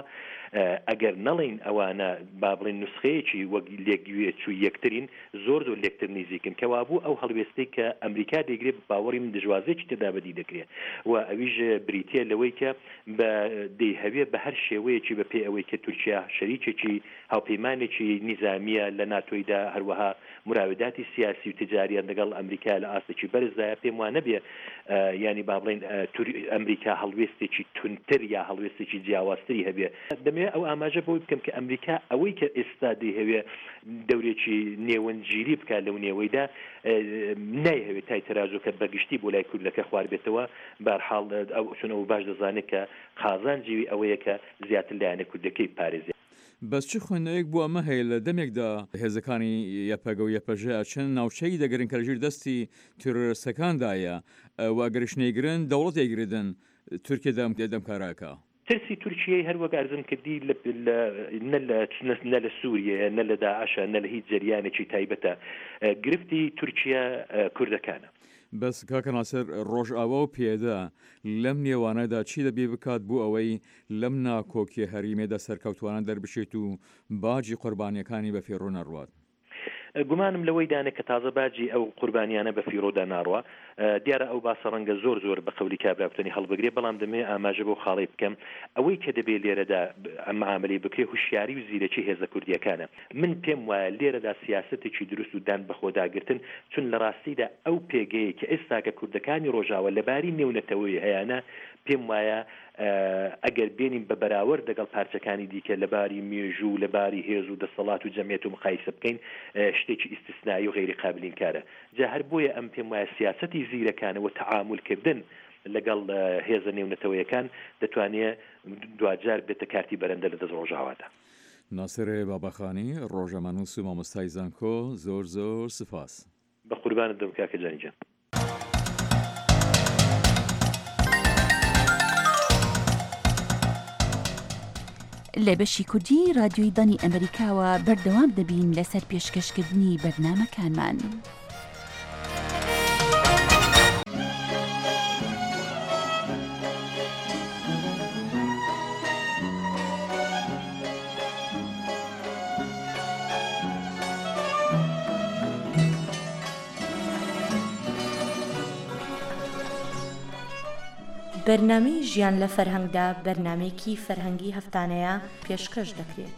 ئەگەر نەڵین ئەوانە با بڵێن نوسخەیەکی وەک لێکگوێت و یەکترین زۆر لێکتر نزیکن کەوا بوو ئەو هەڵوێستەی کە ئەمریکا دەیگرێت باوەڕی من دژوازەیەکی تێدا بەدی دەکرێت و ئەویش بریتە لەوەی کە بە دەیهەوێت بە هەر شێوەیەکی بە پێی ئەوەی کە تورکیا شەریکێکی هاوپەیمانێکی نیزامیە لە ناتۆیدا هەروەها مراوداتی سیاسی و تجاریان لەگەڵ ئەمریکا لە ئاستێکی بەرزدایە پێم وانە بێ ینی با بڵێن ئەمریکا هەڵوێستێکی تونتر یا هەڵوێستێکی جیاوازتری هەبێ دەمێ ئەو ئاماژە بۆی بکەم کە ئەمریکا ئەوەی کە ئێستا دەیهەوێ دەورێکی نێوەنگیری بکات لەو نێوەیدا نایهەوێت تای تەراژۆکە بەگشتی بۆ لای کوردەکە خوار بێتەوە بەرحاڵ ئەو چونەوە باش دەزانێت کە قازانجیوی ئەوەیە کە زیاتر لایەنە کوردەکەی پارێزی. بەس چ خوێندنەوەیەک بووە ئەمە هەیە لە دەمێکدا هێزەکانی یەپەگە و یەپەژە چەند ناوچەی دەگەرن کە لەژێر دەستی تۆرۆریستەکاندایە و ئەگەرشنێگرن دەوڵەت ئەیگرن تورکیا دەم کاراکە. ترسی تورکیای هەر وەک ئەرزم کردی نە لە سووریە نە لە داعشە نە لە هیچ جریانێکی تایبەتە گرفتی تورکیا کوردەکانە. بەس کاکە ناسەر ڕۆژئاوا و پێدا لەم نێوانەدا چی دەبێ بکات بوو ئەوەی لەم ناکۆکیە هەریمێدا سەرکەوتوانە دەربشێت و باجی قوربانیەکانی بە فێڕۆ نەڕوات. گومانم لەوەی دانێ کە تازە باجی ئەو قوربانیانە بە فیرۆدا ناڕوە دیارە ئەو باسە ڕەنگە زۆر بە قەولی کابراوتنی هەڵبگرێ بەڵام دەمێ ئاماژە بۆ خاڵی بکەم ئەوەی کە دەبێت لێرەدا ئەم عاملی بکرێ هوشیاری و زیرەکی هێزە کوردیەکانە من پێم وایە لێرەدا سیاسەتێکی دروست و دان بەخۆداگرتن چون لە ڕاستیدا ئەو پێگەیە کە ئێستا کە کوردەکانی ڕۆژاوە لەباری نێونەتەوەی هەیەە پێم وایە ئەگەر بێنین بە بەراورد لەگەڵ پارچەکانی دیکە لەباری مێژوو لەباری هێز و دەسەڵات و جەمیەت و مقایسە بکەین شتێکی ئیستثنایی و غیری قابلین کارە جا هەر بۆیە ئەم پێم وایە سیاسەتی زیرەکانەوە تەعاملکردن لەگەڵ هێزە نێونەتەوەیەکان دەتوانێت دوجار بێتە کارتی بەرەندە لە دەست ڕۆژاوادا. ناسرێ بابەخانی ڕۆژەمەنووس و مامۆستای زانکۆ زۆر سپاس. بە قوربانت دەم کاکە جانیجان. لە بەشی کوردی رادیۆی دانی ئەمریکاوە بەردەوام دەبین لەسەر پێشکەشکردنی بەرنامەکانمان. بەرنامەی ژیان لە فەرهەنگدا بەرنامەیەکی فەرهەنگی هەفتانەیە پێشکەش دەکرێت.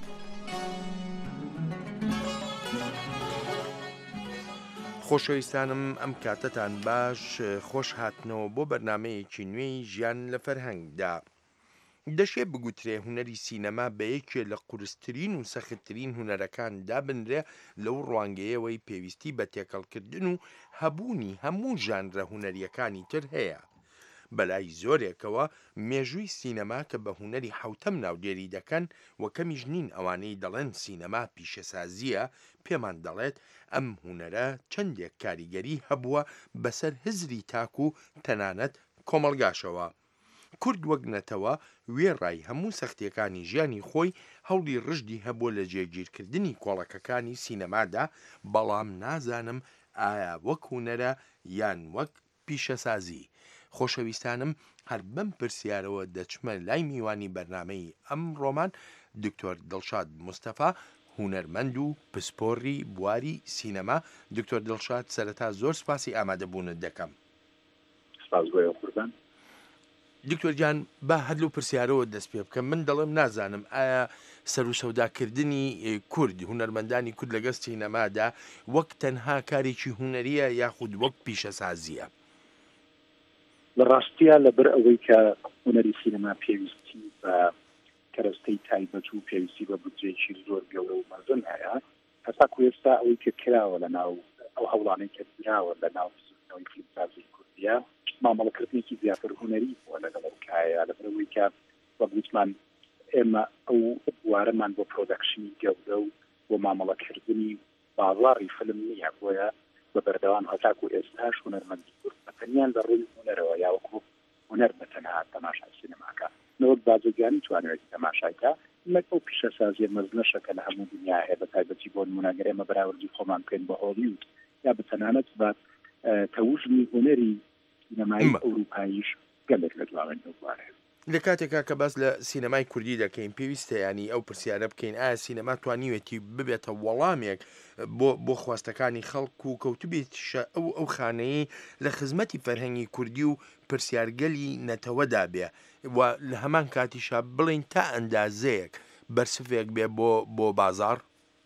خۆشەویستانم ئەم کاتتان باش خۆش هاتنەوە بۆ بەرنمەیەکی نوێی ژیان لە فەرهەنگدا. دەشێ بگوترێ هوەری سینەما بە یەکێ لە قورسترین و سەختترین هوەرەکان دابنرێ لەو ڕوانگەیەوەی پێویستی بە تێکەڵکردن و هەبوونی هەموو ژانرە هوەریەکانی تر هەیە. بەلای زۆرێکەوە مێژووی سینەما کە بە هوەری حوتەم ناودێری دەکەن و کەمیش نین ئەوانەی دەڵێن سینەما پیشەسازیە پێمان دەڵێت ئەم هوەرە چەندێک کاریگەری هەبووە بەسەر هزری تاک و تەنانەت کۆمەڵگاشەوە. کورد وەک نەتەوە وێڕای هەموو سەختیەکانی ژیانی خۆی هەوڵی ڕژدی هەبووە لە جێگیرکردنی کۆڵەکەکانی سینەمادا بەڵام نازانم ئایا وەک هوەرە یان وەک پیشەسازی. خۆشەویستانم هەر بەم پرسیارەوە دەچمە لای میوانی بەرنامەی ئەم ڕۆمان دکتۆر دڵشاد مستەفا هونەرمەند و پسپۆڕی بواری سینەما. دکتۆر دڵشاد سەرەتا زۆر سپاسی ئامادەبوونت دەکەم. دکتۆر جان با هەر لەو پرسیارەوە دەست پێ بکەم. من دەڵێم نازانم ئایا سەر و سەوداکردنی کورد هونەرمەندانی کورد لەگەڵ سینەمادا وەک تەنها کارێکی هونەریە یاخود وەک پیشەسازیە؟ لە ڕاستیە لەبەر ئەوەی کە هونەری سینەما پێویستی بە کەرەستەی تایبەت و پێویستی بە بودجێکی زۆر گەورە و مەزن هەیە، هەساکو ئێستا ئەوەی کە کراوە لە ناو ئەو هەوڵانەی کە دراوە لە ناو بزرگنەوەی فیلمسازی کوردیە مامەڵەکردنێکی زیاتر هونەری بووە لەگەڵ ئەوکایە لەبەر ئەوەی کە وەگوتمان ئێمە ئەو بوارەمان بۆ پرۆدەکشنی گەورە و بۆ مامەڵەکردنی بازاڕی فیلم نییە، بۆیە بە بەردەوام هەتاکو ئێستاش هونەرمەندی کورد بەتەنیان لە ڕووی هونەرەوە یاوەکو هونەر بەتەنها تەماشای سینەماکە نەوەک بازرگانی توانێت تەماشایکە نەک ئەو پیشەسازیە مەزنەشەکە لە هەموو دنیا هەیە بە تایبەتی بۆ نمونەگەر ئێمە بەراوردی خۆمان بکەین بە هۆلیوود یا بەتەنانەت بە تەوژمی هونەری سینەمای ئەوروپاییش گەلێک لە دواوێن بوارێ. لە کاتێکا کە باس لە سینەمای کوردی دەکەین پێویستە ینی ئەو پرسیارە بکەین ئایا سینەما توانیوێتی ببێتە وەڵامێک بۆ خواستەکانی خەڵک و کەوتبێتیشە ئەو خانەیە لە خزمەتی فەرهەنگی کوردی و پرسیارگەلی نەتەوەدا بێ و لە هەمان کاتیشە بڵین تا ئەندازەیەک بەرسفێک بێ بۆ بازار؟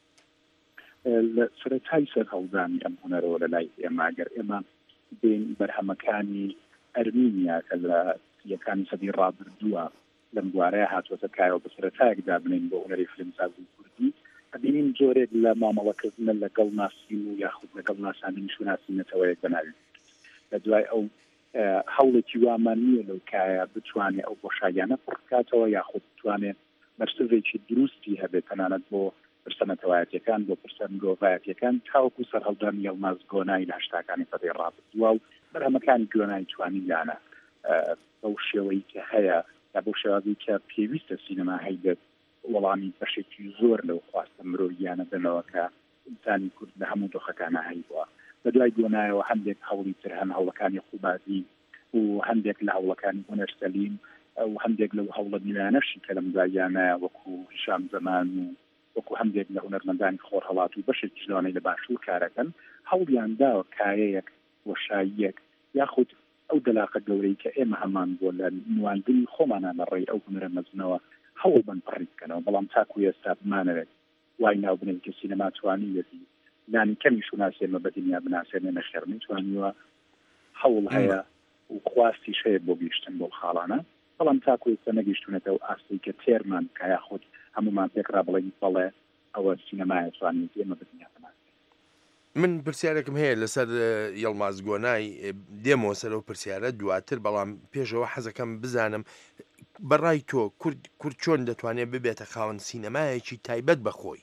لە سەرەتای سەر هەڵدانی ئەم هونەرەوە لە لای ئێمە گەر ئێمە بین بەرهەمەکانی ئەرمینیا کە لە یەکانی سەدی ڕابردووە لەم بوارەیە هاتووەتە کایەوە بە سەرەتایەکدا بنین بۆ هونەری فیلمسازی کوردی ئەبینین جۆرێک لە مامەڵەکردنە لەگەڵ ناسین و یاخود لەگەڵ ناساندنی شوناسینەتەوەیەک بەناوی لە دوای ئەو هەوڵێکی وامان نییە لەو کایە بتوانێت ئەو بۆشاییانە پڕکاتەوە یاخود بتوانێت بەرسڤێکی دروستی هەبێت تەنانەت بۆ پرسەنەتەوایەتەکان بۆ پرسەنگۆڤایەتەکان تاوەکو سەرهەڵدان یەڵماز گۆنای لە هەشتاکانی سەدەی ڕابردووە و بەرهەمەکانی گۆنای توانی لانە بەو شێوەی کە هەیە یا بەو شێوازی کە پێویستە سینەما هەیبێت وەڵامی بەشێکی زۆر لەو خواستە مرۆڤیانە بنەوە کە ئینسانی کورد لە هەموو دۆخەکانە هەیبووە. بە دوای گۆنایەوە هەندێک هەوڵی تر هەن هەوڵەکانی خوبازی و هەندێک لە هەوڵەکانی هونەر سەلیم و هەندێک لەو هەوڵە نوێنەشی کە لەم دواییانە وەکو هیشام زەمان و وەکو هەندێک لە هونەرمەندانی خۆر هەڵات و بەشێکی جوانەی لە باشوور کارەکەن هەوڵیان داوە کایەیەک وەشاییەک یاخود ئەو دەلاقە گەورەی کە ئێمە هەمان بۆ لە نواندنی خۆمانە لە ڕێی ئەو هونەرە مەزنەوە هەوڵ بن پڕی بکەنەوە بەڵام تاکو ئێستا بمانەوێت وای ناو بنین کە سینەما توانیوێتی لانی کەمی شوناسی ئێمە بە دنیا بناسێنێ نەخێڕنی توانیوە هەوڵ هەیە و خواستی شەیە بۆ گەیشتن بۆ خاڵانە بەڵام تاکو ئێستا نەگەیشتونێتەوە ئاستی کە تێرمان کە یاخود هەمومان پێکرا بڵێن بەڵێ ئەوە سینەمایە توانیت ئێمە بە دنیا بناسێنێ. من پرسیارێکم هەیە لەسەر یەڵماز گۆنای دێمەوە سەر ئەو پرسیارە دواتر بەڵام پێشەوە حەزەکەم بزانم بەڕای تۆ کورد چۆن دەتوانێت ببێتە خاوەن سینەمایەکی تایبەت بەخۆی؟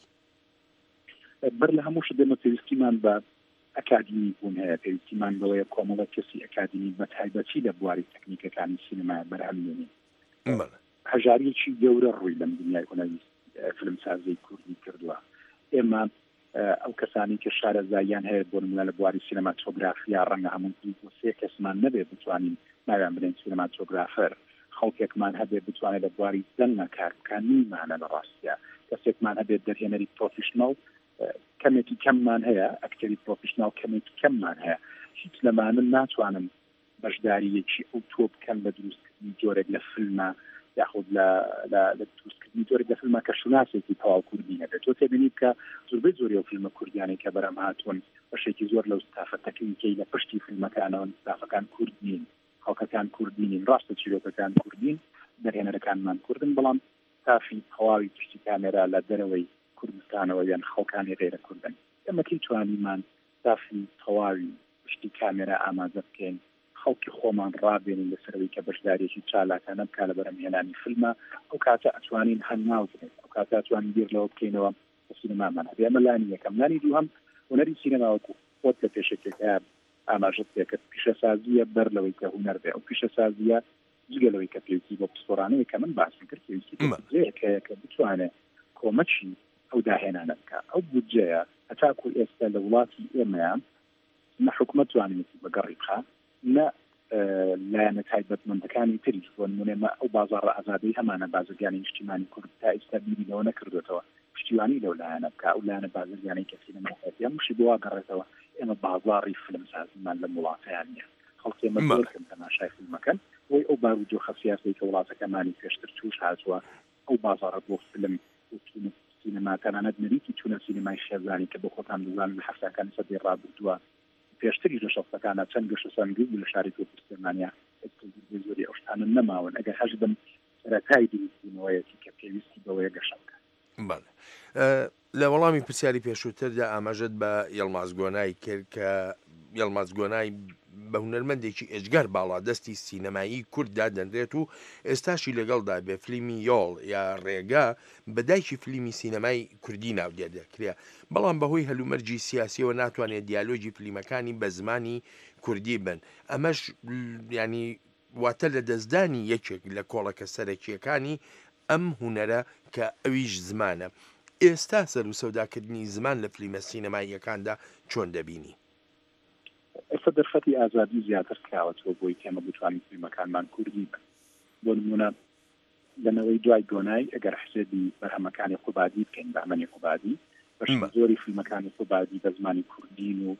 بەر لە هەموو شدێمە پێویستیمان بە ئەکادمی بوون هەیە پێویستیمان بەوەیە کۆمەڵە کەسی ئەکادمی بە تایبەتی لە بواری تەکنیکەکانی سینەما بەرهەمێنین. هەژاریەکی گەورە ڕووی لەم دنیای هونەری فیلمسازی کوردی کردووە. ئێمە ئەو کەسانی کە شارەزاییان هەیە بۆ نمونە لە بواری سینەماتۆگرافیا ڕەنگە هەموو بۆ سێ کەسمان نەبێ بتوانین ناویان بنین سینەماتۆگرافەر خەڵکێکمان هەبێت بتوانێت لە بواری دەنگە کاربکانیمانە لە ڕاستیە کەسێکمان هەبێت دەرهێنەری پرۆفیشنەڵ کەمێکی کەممان هەیە ئەکتەری پرۆفیشناڵ کەمێکی کەممان هەیە هیچ لەمانن ناتوانم بەشداریەکی ئەو تۆ بکەم لە دروستکردنی جۆرێک لە فیلمە یاخود لە دروستکردنی جۆرێک لە فیلمە کە شوناسێکی تەواو کوردی هەبێت تۆ تێبینی کە زۆربەی زۆری ئەو فیلمە کوردیانەی کە بەرەم هاتوون بەشێکی زۆر لەو ستافە تەکنیکەی لە پشتی فیلمەکانەوە ستافەکان کورد نین خەڵکەکان کورد نین ڕاستە چیرۆکەکان کوردین دەرهێنەرەکانمان کوردن بەڵام تافی هەواوی پشتی کامێرا لە دەرەوەی کوردستانەوە یان خەڵکانی غێرە کوردن ئێمەکی توانیمان تافی هەواوی پشتی کامێرا ئامادە بکەین خەڵکی خۆمان ڕابێنین لەسەرەوەی کە بەشدارێکی چالاکانە بکا لە بەرەمهێنانی فیلمە ئەو کاتە ئەتوانین هەنگاو بکەین ئەو کاتە ئەتوانین بیر لەوە بکەینەوە بە سینەمامان هەبێ ئەمە لانی یەکەم لانی دووهەم هونەری سینەماوەکو خۆت لە پێشێکێکە ئاماژەت پێکرد پیشەسازیە بەر لەوەی کە هونەر بێ ئەو پیشەسازیە جگەلەوەی کە پێویستی بۆ پسپۆرانەیە کە من باسم کرد پێویستی بودجەیەکەیە کە بتوانێت کۆمەچی ئەو داهێنانە بکە ئەو بودجەیە هەتاکو ئێستا لە وڵاتی ئێمەیان نە حکوومەت توانێتی بەگەڕی بخە نە لایەنە تایبەتمەندەکانی تریش بۆ نمونێ ئەو بازاڕە ئازادی هەمانە بازرگانی نیشتیمانی کورد تا ئێستا بیرینەوە نەکردوێتەوە پشتیوانی لەو لایەنە بکە ئەو لایەنە بازرگانی کەسی نەمەخەتیان مشی بۆ واگەڕێتەوە ئێمە بازاڕی فیلم سازیمان لە وڵاتیان نیە خەڵک ئێمە زۆرکەم تەماشای فیلمەکەن بۆی ئەو باوجۆخە سیاسی کە وڵاتەکەمانی پێشتر توش هاتووە ئەو بازاڕە بۆ فیلم سینەما تەنانەت نەریتی چوونە سینەمای شێزانی کە بۆ خۆتان دەزانن لە حەفتەکانی سەدەی ڕابردووە پێشتری لە شەڵتەکانە چەند گەشە سەنگی لە شاری کوردستانیا زۆری ئەو شتانە نەماون ئەگەر هەش بن سەرەتای دروستبوونەوەیەکی کە پێویستی بەوەیە گەشە بکەن. لە وەڵامی پرسیاری پێشووتردا ئاماژەت بە یەڵمازگۆنای کرد کە یەڵمازگۆنای بە هونەرمەندێکی ئێجگار باڵا دەستی سینەمایی کورددا دەنرێت و ئێستاشی لەگەڵدا بێ فیلمی یۆڵ یا ڕێگا بەدایکی فیلمی سینەمای کوردی ناودێ دەکرێ بەڵام بەهۆی هەلومەرجی سیاسیەوە ناتوانێت دیالۆجی فیلمەکانی بە زمانی کوردی بن ئەمەش ینی واتە لە دەستدانی یەکێک لە کۆڵەکە سەرەکیەکانی ئەم هونەرە کە ئەویش زمانە. ئێستا سەر و سەوداکردنی زمان لە فیلمە سینەماییەکاندا چۆن دەبینی؟ ئێستا دەرفەتی ئازادی زیاتر کراوەتەوە بۆی کێمە بتوانین فیلمەکانمان کوردی بن. بۆ نمونە لەنەوەی دوای گۆنای ئەگەر حسێبی بەرهەمەکانی قوبادی بکەین بەهمەنی قوبادی بەش زۆری فیلمەکانی قوبادی بە زمانی کوردین و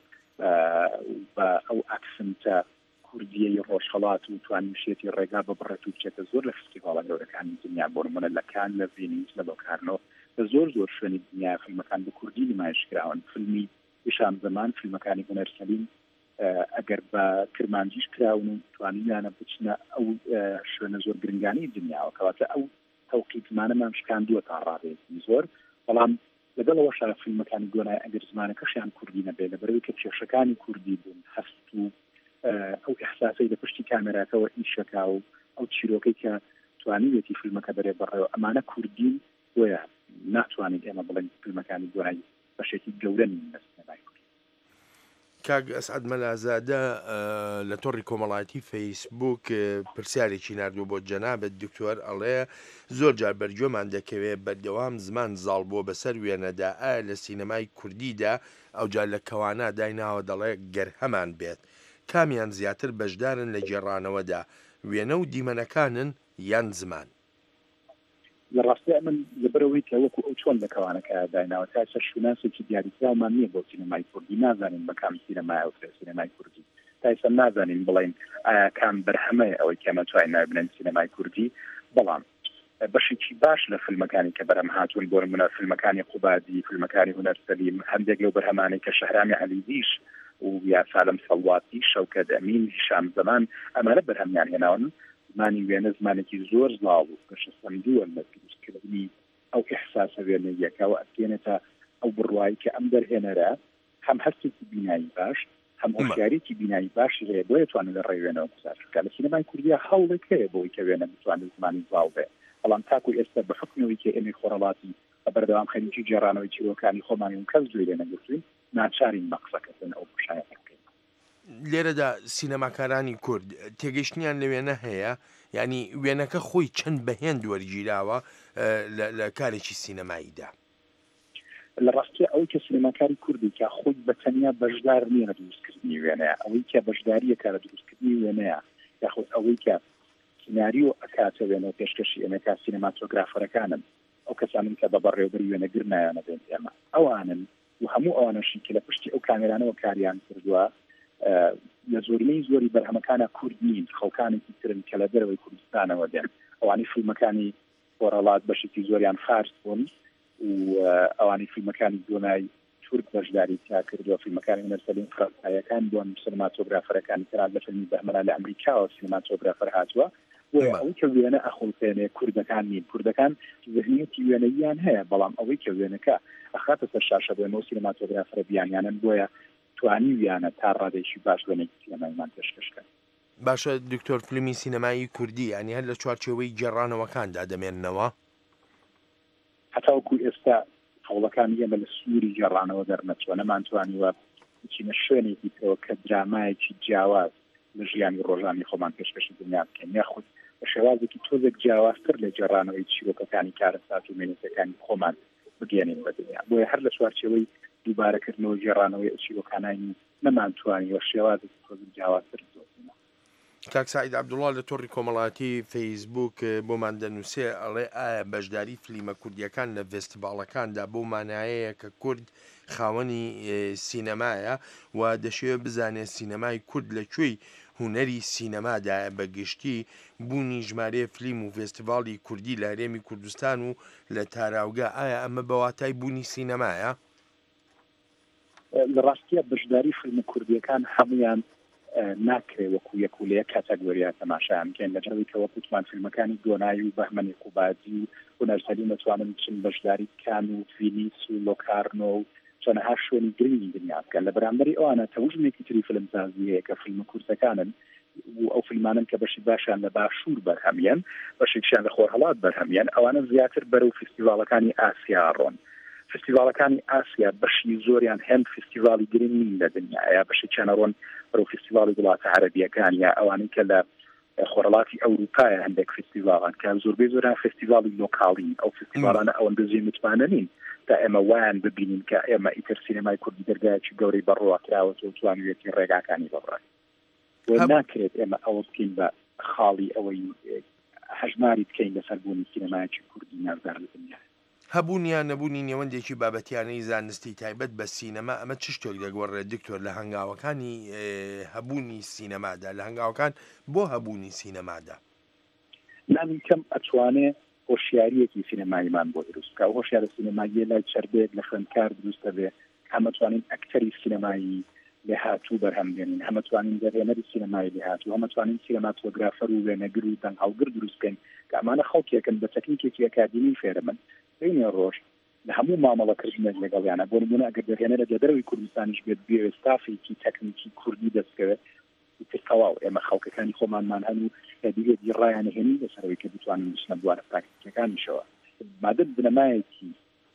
بە ئەو ئەکسنتە کوردیەی ڕۆژهەڵات و توانیشێتی ڕێگا ببڕێت و بچێتە زۆر لە فستیڤاڵە گەورەکانی دنیا بۆ نمونە لە کان لە ڤێنیس لە لۆکارنۆ بە زۆر شوێنی دنیا فیلمەکان بە کوردی نمایشکراون. فیلمی ئیشان زەمان فیلمەکانی هونەر سەلیم ئەگەر بە کرمانجیش کراون و توانیانە بچنە ئەو شوێنە زۆر گرنگانی دنیاوە کەواتە ئەو تەوقیت زمانەمان شکاندووە تا ڕادێتی زۆر بەڵام لەگەڵەوە شارە فیلمەکانی گۆنای ئەگەر زمانەکەشیان کوردی نەبێ لەبەرەوەی کە کێشەکانی کوردی بوون هەست و ئەو ئەحساسەی لە پشتی کامێراکەوە ئیشەکا و ئەو چیرۆکەی کە توانیوێتی فیلمەکە بەرێ بەڕێوە ئەمانە کوردین وەیە ناتوانین ئێمە بڵێن فیلمەکانی گۆنای بەشێکی گەورە نین لە سینەمای کوردی. کاک ئەسعەد مەلازادە لە تۆڕی کۆمەڵایەتی فەیسبوک پرسیارێکی نردووە بۆ جەنابەت دکتۆر ئەڵێ زۆر جار بەرگۆمان دەکەوێت بەردەوام زمان زاڵ بۆ بەسەر وێنەدا ئایا لە سینەمای کوردیدا ئەو جار لە کەوانە دایناوە دەڵێ گەر هەمان بێت کامیان زیاتر بەشدارن لە گێڕانەوەدا وێنە و دیمەنەکانن یان زمان؟ لە ڕاستی من لەبەرەوەی کە وەکو ئەو چۆن لە کەوانەکە دایناوە تا ئێستا شوناسێکی دیاریکراومان نییە بۆ سینەمای کوردی نازانین بە کام سینەمای ئەو سینەمای کوردی تا ئێستا نازانین بڵێن ئایا کام بەرهەمەیە ئەوەی کە ئەمەتوانین نابنێن سینەمای کوردی بەڵام بەشێکی باش لە فیلمەکانی کە بەرهەم هاتوون بۆ نمونە فیلمەکانی قوبادی فیلمەکانی هونەر سەلیم هەندێک لەو بەرهەمانەی کە شەهرامی عەلیزیش و یا سالم سەڵواتی شەوکەت ئەمین هیشام زەمان ئەمانە بەرهەمیان هێناون زمانی وێنە زمانێکی زۆر زاڵ و گەشە سەمدووە لە دروستکردنی ئەو ئیحساسە وێنەیەکەوە ئەتێنێتە ئەو بڕوایی کە ئەم دەرهێنەرە هەم هەستێکی بینایی باش هەم هۆشیارێکی بینایی باشی هەیە بۆ دەتوانێت لە ڕێوێنەوە گوزار بکات لە سینەمای کوردیا هەوڵێک هەیە بۆی کە وێنە بتوانێت زمانی زاڵ بێ بەڵام تاکو ئێستا بە حکمەوەی کە ئێمەی خۆڕەڵاتی بەردەوام خەریکی جێڕانەوەی چیرۆکانی خۆمانی و کەس گوێ لێ نەگرتوین ناچارین بە قسەکردن ئەو بشایەت بکەین. لێرەدا سینەماکارانی کورد تێگەشتنیان لەوێنە هەیە ینی وێنەکە خۆی چەند بەهێن وەرگیراوە لە کارێکی سینەماییدا. لە ڕاستی ئەوەی کە سینەماکاری کوردی کە خۆی بەتەنیا بەشدار نییە لە دروستکردنی وێنەیە ئەوەی کە بەشداریە کە لە دروستکردنی وێنەیە یاخود ئەوەی کە سیناریۆ ئەکاتە وێنەوە پێشکەشی ئێمەکە سینەماتۆگرافەرەکانن ئەو کەسانن کە بە بەڕێوەبەری وێنەگر نایانە بێن ئێمە ئەوانن و هەموو ئەوانەشی کە لە پشتی ئەو کامێرانەوە کاریان کردووە لە زۆرینەی زۆری بەرهەمەکانە کورد نین خەڵکانێکی ترن کە لە دەرەوەی کوردستانەوە دێن ئەوانی فیلمەکانی خۆڕەڵات بەشێکی زۆریان فارس بوون و ئەوانی فیلمەکانی گۆنای تورک بەشداری تا کردووە فیلمەکانی هونەر سەلیم فرانسایەکان بۆن سینەماتۆگرافەرەکانی تران لە فیلمی بەهمەرا لە ئەمریکاوە سینەماتۆگرافەر هاتووە ئەوەی کە وێنە ئەخۆڵتێنێ کوردەکان نین کوردەکان ذهنیەتی وێنەییان هەیە بەڵام ئەوەی کە وێنەکە ئەخاتە سەر شاشە بۆنەوە سینەماتۆگرافەرە بیانیانن بۆیە توانی ویانە تا ڕادێکی باش وێنەی سینەماییمان پێشکەشکەن. باشە دکتۆر فیلمی سینەمایی کوردی ینی هەر لە چوارچێوەی گێڕانەوەکاندا دەمێننەوە هەتاوەکو ئێستا هەوڵەکان ئێمە لە سووری گێڕانەوە دەرنەچوە نەمانتوانیوە بچینە شوێنێکی ترەوە کە درامایەکی جیاواز لە ژیانی ڕۆژانی خۆمان پێشکەشی دنیا بکەین یاخود بە شێوازێکی تۆزێک جیاوازتر لە گێڕانەوەی چیرۆکەکانی کارەسات و مێنێتەکانی خۆمان بگەێنین بە دنیا بۆیە هەر لە چوارچێوەی دووبارەکردنەوە گێڕانەوەی چیرۆکانانی نەمانتوانیوە شێوازێکی تۆزن جیاوازتر دۆزینە. کاک سعید عەبدوڵڵا لە تۆڕی کۆمەڵایەتی فەیسبوک بۆمان دەنووسێ ئەڵێ ئایا بەشداری فلیمە کوردیەکان لە فێستیڤاڵەکاندا بۆ مانایەیە کە کورد خاوەنی سینەمایە و دەشێوە بزانێت سینەمای کورد لەکوێی هونەری سینەمادایە بەگشتی بوونی ژمارەیە فلیم و فێستیڤاڵی کوردی لە هەرێمی کوردستان و لە تاراوگا ئایا ئەمە بەواتای بوونی سینەمایە؟ لە ڕاستیە بەشداری فیلم کوردیەکان هەمویان ناکرێ وەکو یەک و لە یەک کاتەگۆریا تەماشایان بکەن لەجەڕی کەوە بتوان فیلمەکانی دۆنایی و بەهمەنی قوبادی و هونەرسەلی نەتوانن چن بەشداری کان و فینیس و لۆکارنۆ و چەنەها شوێنی گرنگی دنیا بکەن لە بەرامبەری ئەوانە تەوژمێکی تری فیلمسازیەیە کە فیلم کوردەکانن و ئەو فیلمانن کە بەشی باشیان لە باشوور بەرهەمیان بەشێکیان لە خۆرهەڵات بەرهەمیان ئەوانە زیاتر بەرەو فستیڤاڵەکانی ئاسیا ڕۆن. فستیڤاڵەکانی ئاسیا بەشی زۆریان هەم فستیڤاڵی گرنگین لە دنیاە بەشێکیان ڕۆن بەرەو فستیڤاڵی وڵاتە عەرەبیەکان یا ئەوانەی کە لە خۆرهەڵاتی ئەوروپایە هەندێک فستیڤاڵان کە زۆربەی زۆران فستیڤاڵی لۆکاڵین ئەو فستیڤاڵانە ئەوەندە زیێ متمانە نین تا ئێمە وایان ببینین کە ئێمە ئیتر سینەمای کوردی دەرگایەکی گەورەی بەڕۆوە کراوەتەوە توانوێتی ڕێگاکانی بڕێ ناکرێت ئێمە ئەوە بکەین بە خاڵی ئەوەی هەژماری بکەین لەسەر بوونی سینەمایەکی کوردی ناوزار لە دنیا. هەبوونیان نەبوونی نێوەندێکی بابەتیانەی زانستی تایبەت بە سینەما ئەمە چ شتێک دەگوەڕێت دکتۆر لە هەنگاوەکانی هەبوونی سینەمادا لە هەنگاوەکان بۆ هەبوونی سینەمادا نامی کەم ئەتوانێ هۆشیاریەکی سینەماییمان بۆ دروست بکە هۆشیارە سینەماییە لای چەربێت لە خوێندکار دروستە بێ هەمەتوانین ئەکتەری سینەمایی لێ هاتوو بەرهەمبێنین هەمەتوانین دەرێنەری سینەمایی لێ هاتوو هەمەتوانین سینەماتۆگرافەر و وێنەگر و دەنگ هەڵگر دروست بکەین کە ئەمانە خەڵکێکن بە تەکنیکێکی ئەکادمی فێرەمن بینێ ڕۆژ لە هەموو مامەڵەکردنێک لەگەڵیانە بۆ نمونە ئەگەر دەرێنەرە لە دەرەوەی کوردستانیش بێت بێ ستافێکی تەکنیکی کوردی دەستکەوێت ئیتر تەواو ئێمە خەڵکەکانی خۆمانمان هەن و دیگەی ڕایانەهێنی لەسەرەوەی کە بتوانین بچنە بوارە پراکتیکەکانیشەوە مادەم بنەمایەکی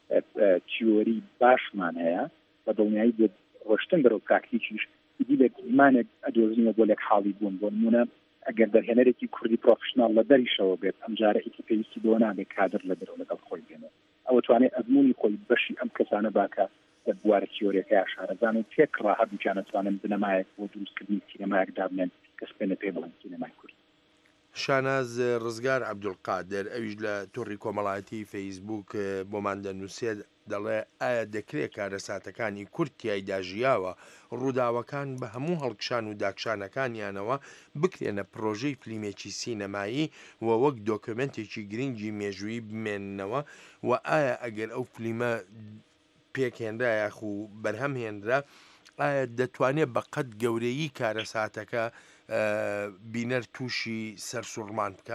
تیۆری باشمان هەیە بە دڵنیایی بێت ڕۆشتن بەرەو پراکتیکیش دیلێک زمانێک ئەدۆزینە بۆ لێک حاڵی بوون بۆ نمونە ئەگەر دەرهێنەرێکی کوردی پرۆفشنال لە دەریشەوە بێت ئەمجارە ئیتی پێویستی بۆ نابێت کادر لە دەرەوە لەگەڵ خۆی بێنێت ئەوە توانێت ئەزمموی خۆی بەشی ئەم کەسانە باکە لە بوارە تیۆریەکەی شارەزان و تێکڕا هەردووچانەتوانن بنەمایەک بۆ دروستکردنی سینەمایەک دابنێن کەس پێنە پێ بڵێن سینەمای کورد. شاناز ڕزگار عەبدولقادر ئەویش لە تۆڕی کۆمەڵایەتی فەیسبوک بۆمان دەنووسێت دەڵێ ئایا دەکرێت کارەساتەکانی کورد تیایدا ژیاوە ڕووداوەکان بە هەموو هەڵکشان و داکشانەکانیانەوە بکرێنە پرۆژەی فلیمێکی سینەمایی و وەک دۆکمنتێکی گرنگی مێژووی بمێننەوە و ئایا ئەگەر ئەو فلیمە پێکهێنرا یاخو بەرهەم هێنرا ئایا دەتوانێت بە قەت گەورەیی کارەساتەکە بینەر تووشی سەرسوڕمان بکە؟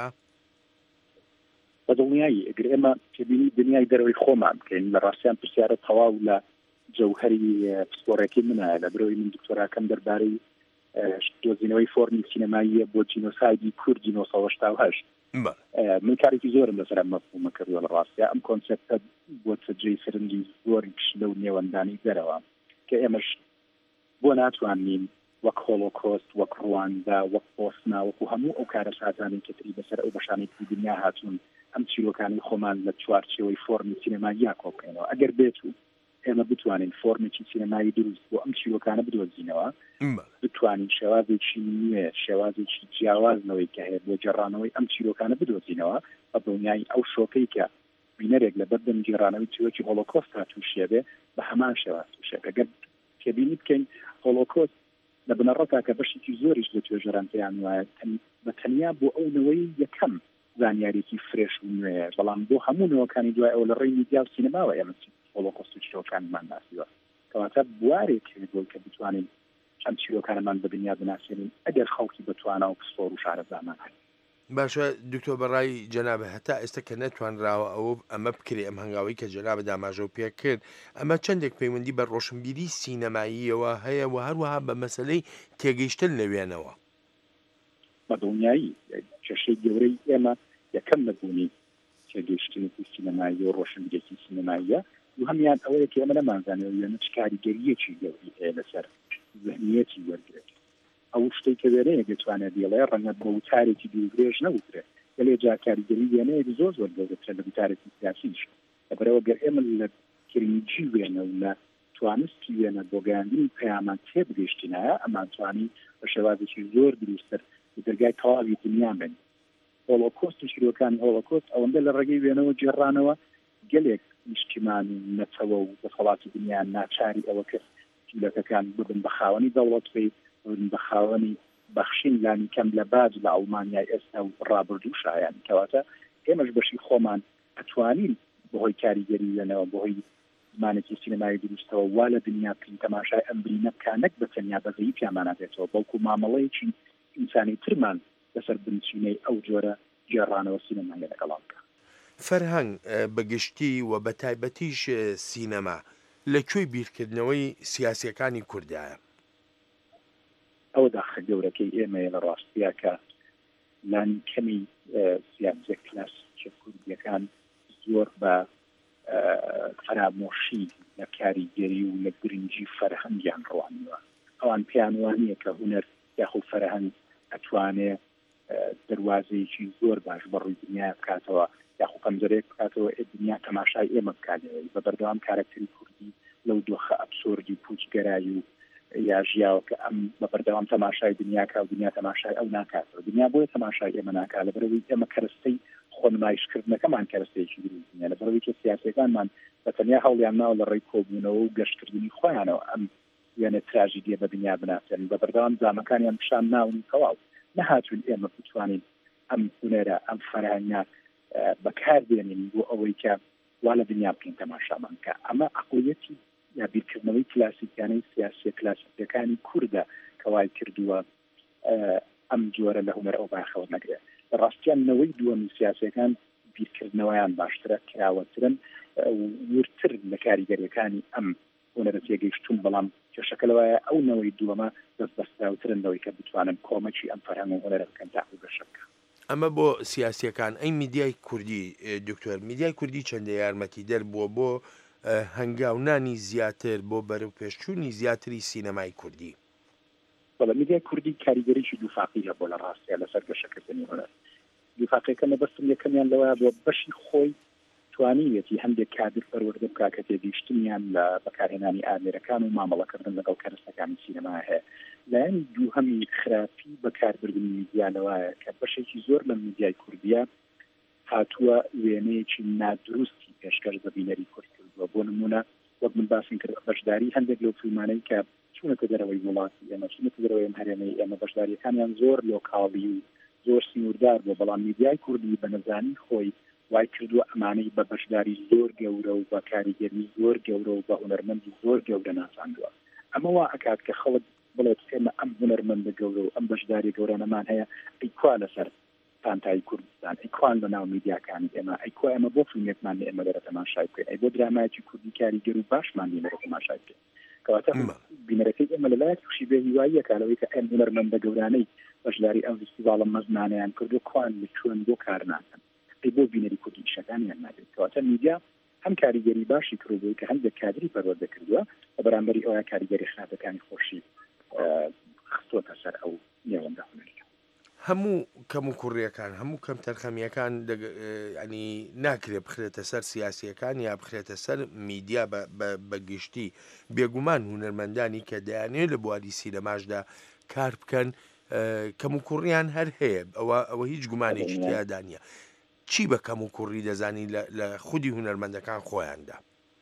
بە دڵنیایی ئەگەر ئێمە پێبینی دنیای دەرەوەی خۆمان بکەین لە ڕاستیان پرسیارە تەواو لە جەوهەری پسپۆڕێکی منایە لە برەوەی من دکتۆراکەم دەربارەی دۆزینەوەی فۆرمی سینەماییە بۆ جینۆسایدی کورد 1970 من کارێکی زۆرم لەسەر ئەم مەفهومە کردووە لە ڕاستیە ئەم کۆنسێپتە بۆ چەجێی سەرنجی زۆری لەو نێوەندانی دەرەوە کە ئێمەش بۆ ناتوانین وەک هۆلۆکۆست وەک ڕواندا وەک بۆسنا وەکو هەموو ئەو کارە سازانی کە تری بەسەر ئەو بەشانێکی دنیا هاتوون ئەم چیرۆکانی خۆمان لە چوارچێوەی فۆرمی سینەماییە کۆبکەینەوە ئەگەر بێت و ئێمە بتوانین فۆرمێکی سینەمایی دروست بۆ ئەم چیرۆکانە بدۆزینەوە بتوانین شێوازێکی نوێ شێوازێکی جیاوازنەوەی کە هەیە بۆ جێڕانەوەی ئەم چیرۆکانە بدۆزینەوە بە دڵنیایی ئەو شۆکەی کە بینەرێک لە بەردەم جێڕانەوەی چیرۆکی هۆلۆکۆست تووشێ بێ بە هەمان شێواز تووشێ ئەگەر تێبینی بکەین هۆلۆکۆست لە بنەڕەتا کە بەشێکی زۆریش لە توێژەرانتیان وایە بە تەنیا بۆ ئەوەوەی یەکەم زانیارێکی فرێش و نوێ بەڵام بۆ هەموونەوەکانی دوای ئەو لە ڕێی میدیا و سینەماوە ئێمە هۆلۆکۆست و چیرۆکانمان ناسیوە کەواتە بوارێک بۆی کە بتوانین چەند چیرۆکانمان بە دنیا بناسیێنین ئەگەر خەڵکی بتوانە و پسپۆڕ و شارەزامان هەیە. باشە دکتۆر بەڕای جەنابە هەتا ئێستا کە نەتوانراوە ئەوە ئەمە بکرێ ئەم هەنگاوی کە جەنابە داماژە و پێ کرد ئەمە چەندێک پەیوەندی بە ڕۆشنبیری سینەماییەوە هەیە و هەروەها بە مەسەلەی تێگەیشتن لەوێنەوە بە دڵنیایی کێشەی گەورەی ئێمە یەکەم نەبوونی تێگەیشتنی سینەمایی و ڕۆشنبیرێکی سینەماییە و هەمیان ئەوەیە کە ئێمە نەمانزانێت وێنە چ کاریگەریەکی گەوری هەیە لەسەر ذهنیەتی وەرگێت ئەو شتێک کە وێنەیە دەتوانێت دیڵێ ڕەنگە بە وتارێکی دوورێژ نەوترێت لێ جا کاریگەری وێنەیەک زۆر زۆر گەورەترە لە وتارێکی سیاسیش لەبەرەوە گەر ئێمە لە کرینجی وێنە و لە توانستی وێنە بۆ گەیاندنی پەیامان تێبگەیشتینایە ئەمان توانی بە شێوازێکی زۆر دروستتر دەرگای تەواوی دنیا بن. هۆڵۆکۆستی شیرۆکانی هۆڵۆکۆست ئەوەندە لە ڕێگەی وێنەوە جێڕانەوە گەلێک نیشتیمان و نەچەوە و دەسەڵاتی دنیا ناچاری ئەوە کرد جوولەکەکان ببن بە خاوەنی دەوڵەت پێی ببن بە خاوەنی بەخشین لانی کەم لە باج لە ئەڵمانیای ئێستا و ڕابردوو شایان کەواتە ئێمەش بەشی خۆمان ئەتوانین بەهۆی کاریگەری وێنەوە بەهۆی زمانێکی سینەمای دروستەوە وا لە دنیا بکەین تەماشای ئەم برینە بکانەک بە تەنیا بەزەیی پیاماناتێتەوە بەڵکو مامەڵەیەکی ئینسانی ترمان لەسەر بنچینەی ئەو جۆرە گێڕانەوە سینەمای لەگەڵام بکە. فەرهەنگ بەگشتی و بە تایبەتیش سینەما لەکوێی بیرکردنەوەی سیاسیەکانی کوردایە؟ ئەوە داخە گەورەکەی ئێمەیە لە ڕاستیە کە لانی کەمی سیاسە کلاسیکە کوردیەکان زۆر بە فرامۆشی لە کاریگەری و لە گرنگی فەرهەنگیان ڕوانیوە. ئەوان پێیانوانیە کە هونەر یاخۆ فەرهەنگ ئەتوانێت دەواازەیەکی زۆر باش بەڕووی دنیا بکاتەوە یاخۆ پەنجەرەیەک بکاتەوە دنیا تەماشای ئێمە بکاتەوە بە بەردەوام کارکتەری کوردی لەو دۆخە ئەبسۆردی پوچگەرایی و یا ژیاوە کە ئەم بە بەردەوام تەماشای دنیاکە و دنیا تەماشای ئەو ناکاتەوە دنیا بۆیە تەماشای ئێمە ناکات لە بەرەوەی ئێمە کەرەستەی خۆنمایشکردنەکەمان کەرەستەیەکی دروستنیە لە بەرەوەی کە سیاسەکانمان بە تەنیا هەوڵیان ناوە لە ڕێی کۆبوونەوە و گەشتکردنی خۆیانەوە ئەم وێنە تراژیدیە بە دنیا بناسێن بە بەردەوام زامەکانیان پیشان ناون تەواو نەهاتوون ئێمە بتوانین ئەم هونەرە ئەم فەرهەنگە بەکاردێنین بۆ ئەوەی کە وا لە دنیا بکەین تەماشامان کە ئەمە عقڵیەتی یا بیرکردنەوەی کلاسیکانەی سیاسی کلاسیکەکانی کووردە کەوای کردووە ئەم جۆرە لە هونەر ئەو باخەوە نەگرێت لە ڕاستیانەوەی دووەمی سیاسەکان بیرکردنەوەیان باشترە کراوەترن ورتر لە کاریگەریەکانی ئەم هونەرە تێگەیشتون بەڵام کێشەکەلەوەیە ئەو نەوەی دووەمە دەست بەستراوترن لەوەی کە بتوانن کۆمەکی ئەم فەرهەنگ و هونەرە بکەن تا و گەشەکە. ئەمە بۆ سیاسیەکان ئەی میدیای کوردی دکتۆر میدیای کوردی چەندە یارمەتی دەربووە بۆ هەنگاونانی زیاتر بۆ بەرەو پێشچوونی زیاتری سینەمای کوردی؟ بەڵام میدیای کوردی کاریگەریی دووفاقیە بۆ لە ڕاستیە لەسەر گەشەکردنی هونەر. دووفاقیەکە مەبەستم یەکەمیان لەوەیە بۆ بەشی خۆی توانیەتی هەندێک کادر پەروەردە بکا کە تێگەیشتنیان لە بەکارهێنانی ئامێرەکان و مامەڵەکردن لەگەڵ کەرەستەکانی سینەما هەیە. لایەنی دووهەمی خراپی بەکاربردنی میدیانەوەیە کە بەشێکی زۆر لە میدیای کوردیە هاتووە وێنەیەکی نادروستی پێشکەش بە بینەری کورد کردووە. بۆ نمونە وەک من باسم کرد بەشداری هەندێک لەو فیلمانەی کە چوونەتە دەرەوەی وڵاتی ئێمە چوونەتە دەرەوەی هەرێمەی ئێمە بەشداریەکانیان زۆر لۆکاڵی و زۆر سنووردار بوو بەڵام میدیای کوردی بە نەزانی خۆی وای کردووە ئەمانەی بە بەشداری زۆر گەورە و بە کاریگەری زۆر گەورە و بە هونەرمەندی زۆر گەورە ناساندووە. ئەمە وا ئەکات کە خەڵک بڵێت ئێمە ئەم هونەرمەندە گەورە و ئەم بەشداری گەورانەمان هەیە ئەیکوا لەسەر تانتای کوردستان ئەیکوان لە ناو میدیاکانی ئێمە ئەیکوا ئێمە بۆ فیلمێکمان ئێمە دەرە تەماشای بکەین ئەی بۆ درامایەکی کوردی کاریگەر و باشمان بینەرە تەماشای بکەین کەواتە بینەرەکەی ئێمە لەلایەک تووشی بێ هیواییە کالەوەی کە ئەم هونەرمەندە گەورانەی بەشداری ئەم فستیڤاڵە مەزنانیان کردو کوان لەکوێن بۆ کار ناکەن ئەی بۆ بینەری کوردی شەکانیان نابێت کەواتە میدیا هەم کاریگەری باشی کردووە کە هەندێک کادری پەروەردە کردووە بە بەرامبەری ئەوە کاریگەری خراپەکانی خۆشی خستۆتە سەر ئەو نێوەندە هونەریە. هەموو کەم و کوڕیەکان هەموو کەم تەرخەمیەکان ینی ناکرێت بخرێتە سەر سیاسیەکان یا بخرێتە سەر میدیا بەگشتی بێگومان هونەرمەندانی کە دەیانێت لە بواری سینەماشدا کار بکەن کەم و کوڕیان هەر هەیە ئەوە هیچ گومانێکی تیادا نیە. چی بە کەم و کوڕی دەزانی لە خودی هونەرمەندەکان خۆیاندا؟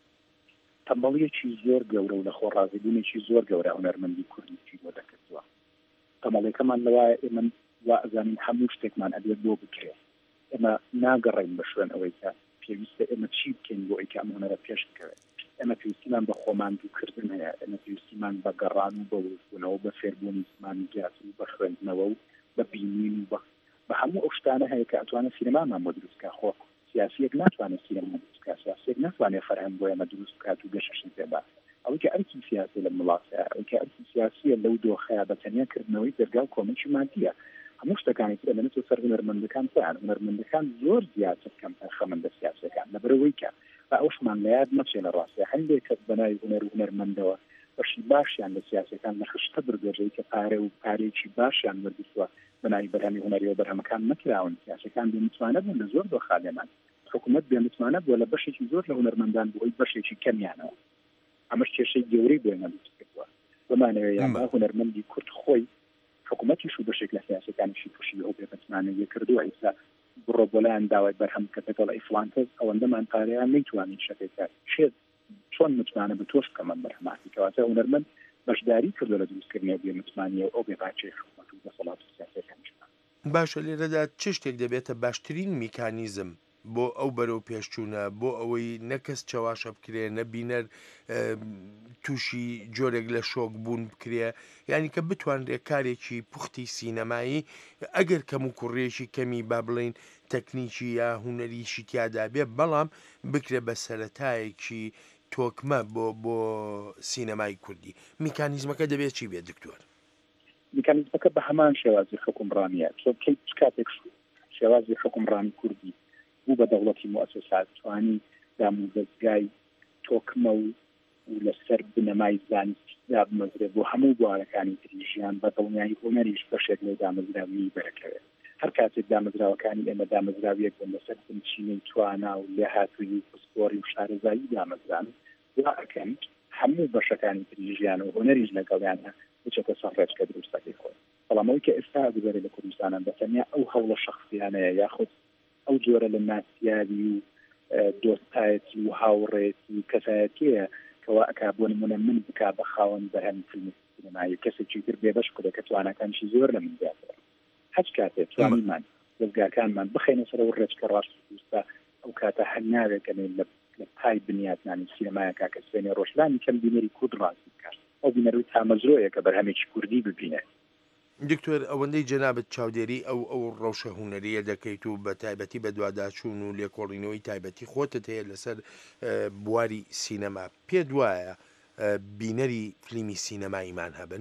تەمەڵیەکی زۆر گەورە و لە خۆڕازیبوونێکی زۆر گەورە هونەرمەندی کوردی بۆ دەکردووە. تەمەڵەکەمان لەوایە ئێمە وازانین هەموو شتێکمان ئەبێت بۆ بکرێت ئێمە ناگەڕین بە شوێن ئەوەی کە پێویستە ئێمە چی بکەین بۆ ئەوەی کە ئەم هونەرە پێش بکەوێت. ئێمە پێویستیمان بە خۆمان دووکردن هەیە ئێمە پێویستیمان بە گەڕان و بە وروستبوونەوە بە فێربوونی زمانی جیاتی و بە خوێندنەوە و بە بینین و بە هەموو ئەو شتانە هەیە کە ئەتوانێت سینەمامان بۆ دروستکە. خۆ سیاسیەک ناتوانێت سینەما دروستکە سیاسیەک ناتوانێت فەرهەنگ بۆ ئێمە دروست بکات و گەشەشی پێدا ئەوەی کە ئەرکی سیاسی لە وڵاتە ئەوەی کە ئەرکی سیاسیە لەو دۆخەیە بە تەنیاکردنەوەی دەرگا و کۆمەکی مادیە هەموو شتەکانی تر دەمێت سەر هونەرمەندەکان خۆیان هونەرمەندەکان زۆر زیاتر کەم تەرخەمەندە سیاسەکان لەبەرەوەی کە ئەوشمان لە یاد نەچێ لە ڕاستیە هەندێک کەس بەناوی هونەرمەندەوە بەشی باشیان لە سیاسەکان لە خشتە بردەژەی کە پارە و پارێکی باشیان وەرگرتووە بەناوی بەرهەمی هونەری و بەرهەمەکان نەکراون سیاسەکان بێمتوانە بوون لە زۆر دۆخانێمان حکوومەت بێمتوانە بووە لە بەشێکی زۆر لە هونەرمەندان بۆی بەشێکی کەمیانەوە ئەمەش کێشەی گەورەی بۆ ئێمە دروست کردووە بمانەوێ یاندا هونەرمەندی کورد خۆی حکوومەتیش و بەشێک لە سیاسەکانیشی تووشی ئەو بێبەتمانەیە کردووە ئێستا بڕۆ بۆلایەن داوای بەرهەم کە دەگەڵ ئەیفلان کەس ئەوەندەمان پارەیان نەیتوانین شەکەیکات شێت چۆن متمانە بە تۆش کەمە بەرهەماتی کەواتە هونەرمەند بەشداری کردو لە دروستکردنەوە بێمتمانیە و ئەو بێباچەی حکوومەت و دەسەڵات سیاسەکانیش باشە لێرەدا چ شتێک دەبێتە باشترین میکانیزم بۆ ئەو بەرەو پێشچوونە بۆ ئەوەی نەکەس چاواشە بکرێ نەبینەر تووشی جۆرێک لە شۆک بوون بکرێ یعنی کە بتوانرێ کارێکی پوختی سینەمایی ئەگەر کەم و کوڕێکی کەمی با بڵین تەکنیکی یا هوەریشی تیادا بێ بەڵام بکرێ بە سەرەتایەکی تۆکمە بۆ سینەمای کوردی میکانیزمەکە دەبێت چی بێت دکتۆر میکانیزمەکە بە هەمان شێوازی حکومڕانیە چۆن کاتێک شێوازی حکومڕانی کوردی بوو بە دەوڵەتی موسسات توانی دامودەستگای تۆکمە و لەسەر بنەمای زانستی بمەزرێت بۆ هەموو بوارەکانی تریژیان بە دڵنیایی هۆنەریش بەشێک لە دامەزراوی بەرەکەوێت هەر کاتێک دامەزراوەکانی ئێمە دامەزراویەک بن لەسەر بنچینەی توانا و لێهاتووی و پسپۆری و شارەزایی دامەزران وا ئەکەن هەموو بەشەکانی تریژیان و هۆنەریش لەگەڵیانە بچێتە سەفرەجکە دروستەکەی خۆی بەڵامەوەی کە ئێستا دوبارە لە کوردستانە بەتەنیا ئەو هەوڵە شەخصیانەیە یاخود ئەو جۆرە لە ناسیاری و دۆستایەتی و هاوڕێتی و کەسایەتیە کەوا ئەکا بۆ نمونە من بکا بە خاوەن بەرهەمی فیلمی سینەمایی کەسێکی تر بێبەش کودە کە توانەکانشی زۆر لە من زیاترە هەچ کاتێک توانیمان دەستگاکانمان بخەینە سەر ئەو ڕێچکە ڕاست دووستا ئەو کاتە هەر ناوێکەنێ لە پای بنیاتنانی سینەمایەکە کە سوێنێ ڕۆژلانی کەم بینەری کورد ڕاستی بکات ئەو بینەروی تامەزرۆیە کە بەرهەمێکی کوردی ببینێت دکتۆر ئەوەندەی جەنابەت چاودێری ئەو ڕەوشە هوەریە دەکەیت و بە تایبەتی بە دوواداچوون و لێکۆڵینەوەی تایبەتی خۆتت هەیە لەسەر بواری سینەما پێ دوایە بینەری فیلمی سینەماییمان هەبن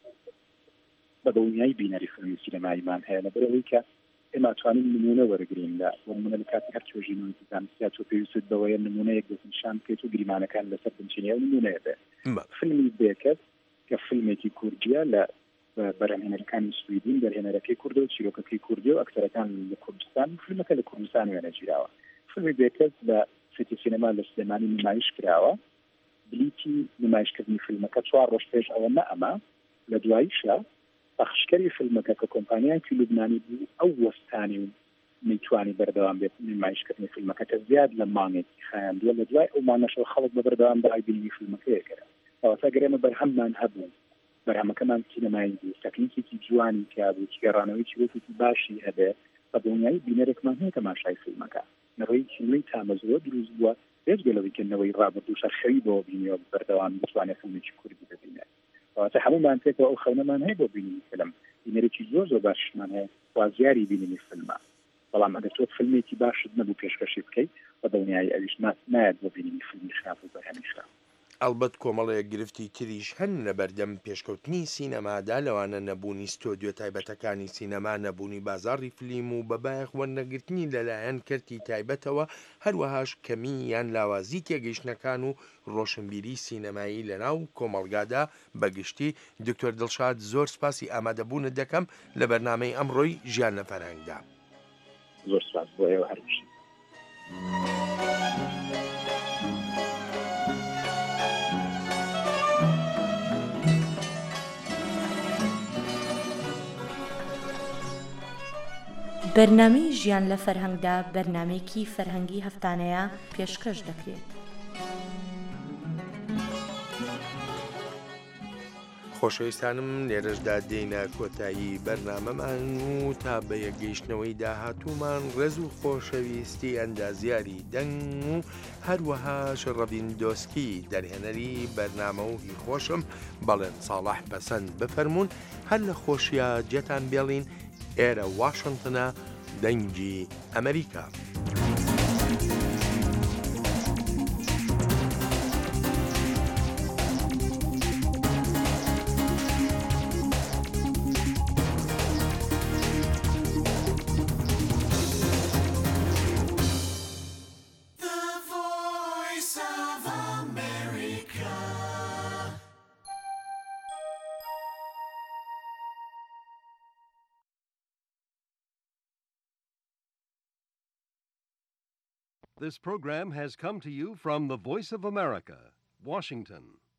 بە دڵنیایی بینەری فیلمی سینەماییمان هەیە لەبەرەوەی کە ئێمە توانین نمونە وەرەگرین لە نمونە لە کاتی هەر توێژینەوەی زانستی تۆ پێویست بەوەیە نمونەیەک دەستنیشان بکەیت و گریمانەکان لەسەر بنچینەیە و نمونەیە بێ فیلمی بێکەت کە فیلمێکی کوردیە لە بەرهەمهێنەرەکانی سویدین دەرهێنەرەکەی کوردە و چیرۆکەکەی کوردی و ئەکتەرەکان لە کوردستان فیلمەکە لە کوردستان وێنەگیراوە فیلمی بێکەت لە سێتی سینەما لە سلێمانی نمایش کراوە بلیتی نمایشکردنی فیلمەکە 4 ڕۆژ پێش ئەوە نە ئەمە لە دواییشە بەخشکەری فیلمەکە کە کۆمپانیایکی لوبنانی بوو ئەو وەستانی و میتوانی بەردەوام بێت نمایشکردنی فیلمەکە کە زیاد لە مانگێکی خایاندووە لە دوای ئەو مانەشەوە خەڵک بە بەردەوام دای بینی فیلمەکەیەکەرە ئەوەتا گەرێمە بەرهەممان هەبوو بەرهەمەکەمان سینەمایی بوو تەکنیکێکی جوانی تیابوو گێڕانەوەی وەکێکی باشی هەبێ بە دڵنیایی بینەرێکمان هەیە تەماشای فیلمەکە نەڕۆی فیلمی تامەزرۆ دروست بووە بێجگەلەوەیکردنەوەی ڕابرد و شەرخەوی بۆ بینیەوە بەردەوام بتوانێت فیلمێکی کوردی ببینێت ئەوەتا هەمومان پێکەوە ئەو خەونەمان هەیە بۆ بینی فیلم بینەرێکی زۆر باشمان هەیە وازیاری بینینی فیلمە بەڵام ئەگەر تۆ فیلمێکی باشت نەبوو پێشکەشی بکەیت بە دڵنیایی ئەویش نایەت بۆ بینینی فیلمی خراپ و بەرهەمی خراپ ئەلبەت کۆمەڵەیە گرفتی تریش هەن لە بەردەم پێشکەوتنی سینەمادا لەوانە نەبوونی ستۆدیۆ تایبەتەکانی سینەما نەبوونی بازاڕی فیلم و بەبایەخ وەرنەگرتنی لەلایەن کەرتی تایبەتەوە هەروەهاش کەمی یان لاوازی تێگەیشتنەکان و ڕۆشنبیری سینەمایی لەناو کۆمەڵگادا بەگشتی دکتۆر دڵشاد زۆر سپاسی ئامادەبوونت دەکەم لە بەرنامەی ئەمڕۆی ژیان لە فەرهەنگدا زۆر سپاس بۆ ئێوە هەرگیز بەرنامەی ژیان لە فەرهەنگدا بەرنامەیەکی فەرهەنگی هەفتانەیە پێشکەش دەکرێت. خۆشەویستانم لێرەشدا دێینە کۆتایی بەرنامەمان و تا بە یەکگەیشتنەوەی داهاتوومان ڕێز و خۆشەویستی ئەندازیاری دەنگ و هەروەهاش ڕەڤیندۆسکی دەرهێنەری بەرنامە و هیرخۆشم بەڵێن ساڵح پەسەند بفەرمونون هەر لە خۆشیە جێتان بێڵین ئێرە واشنگتنە دەنگی ئەمریکا. This program has come to you from the Voice of America, Washington.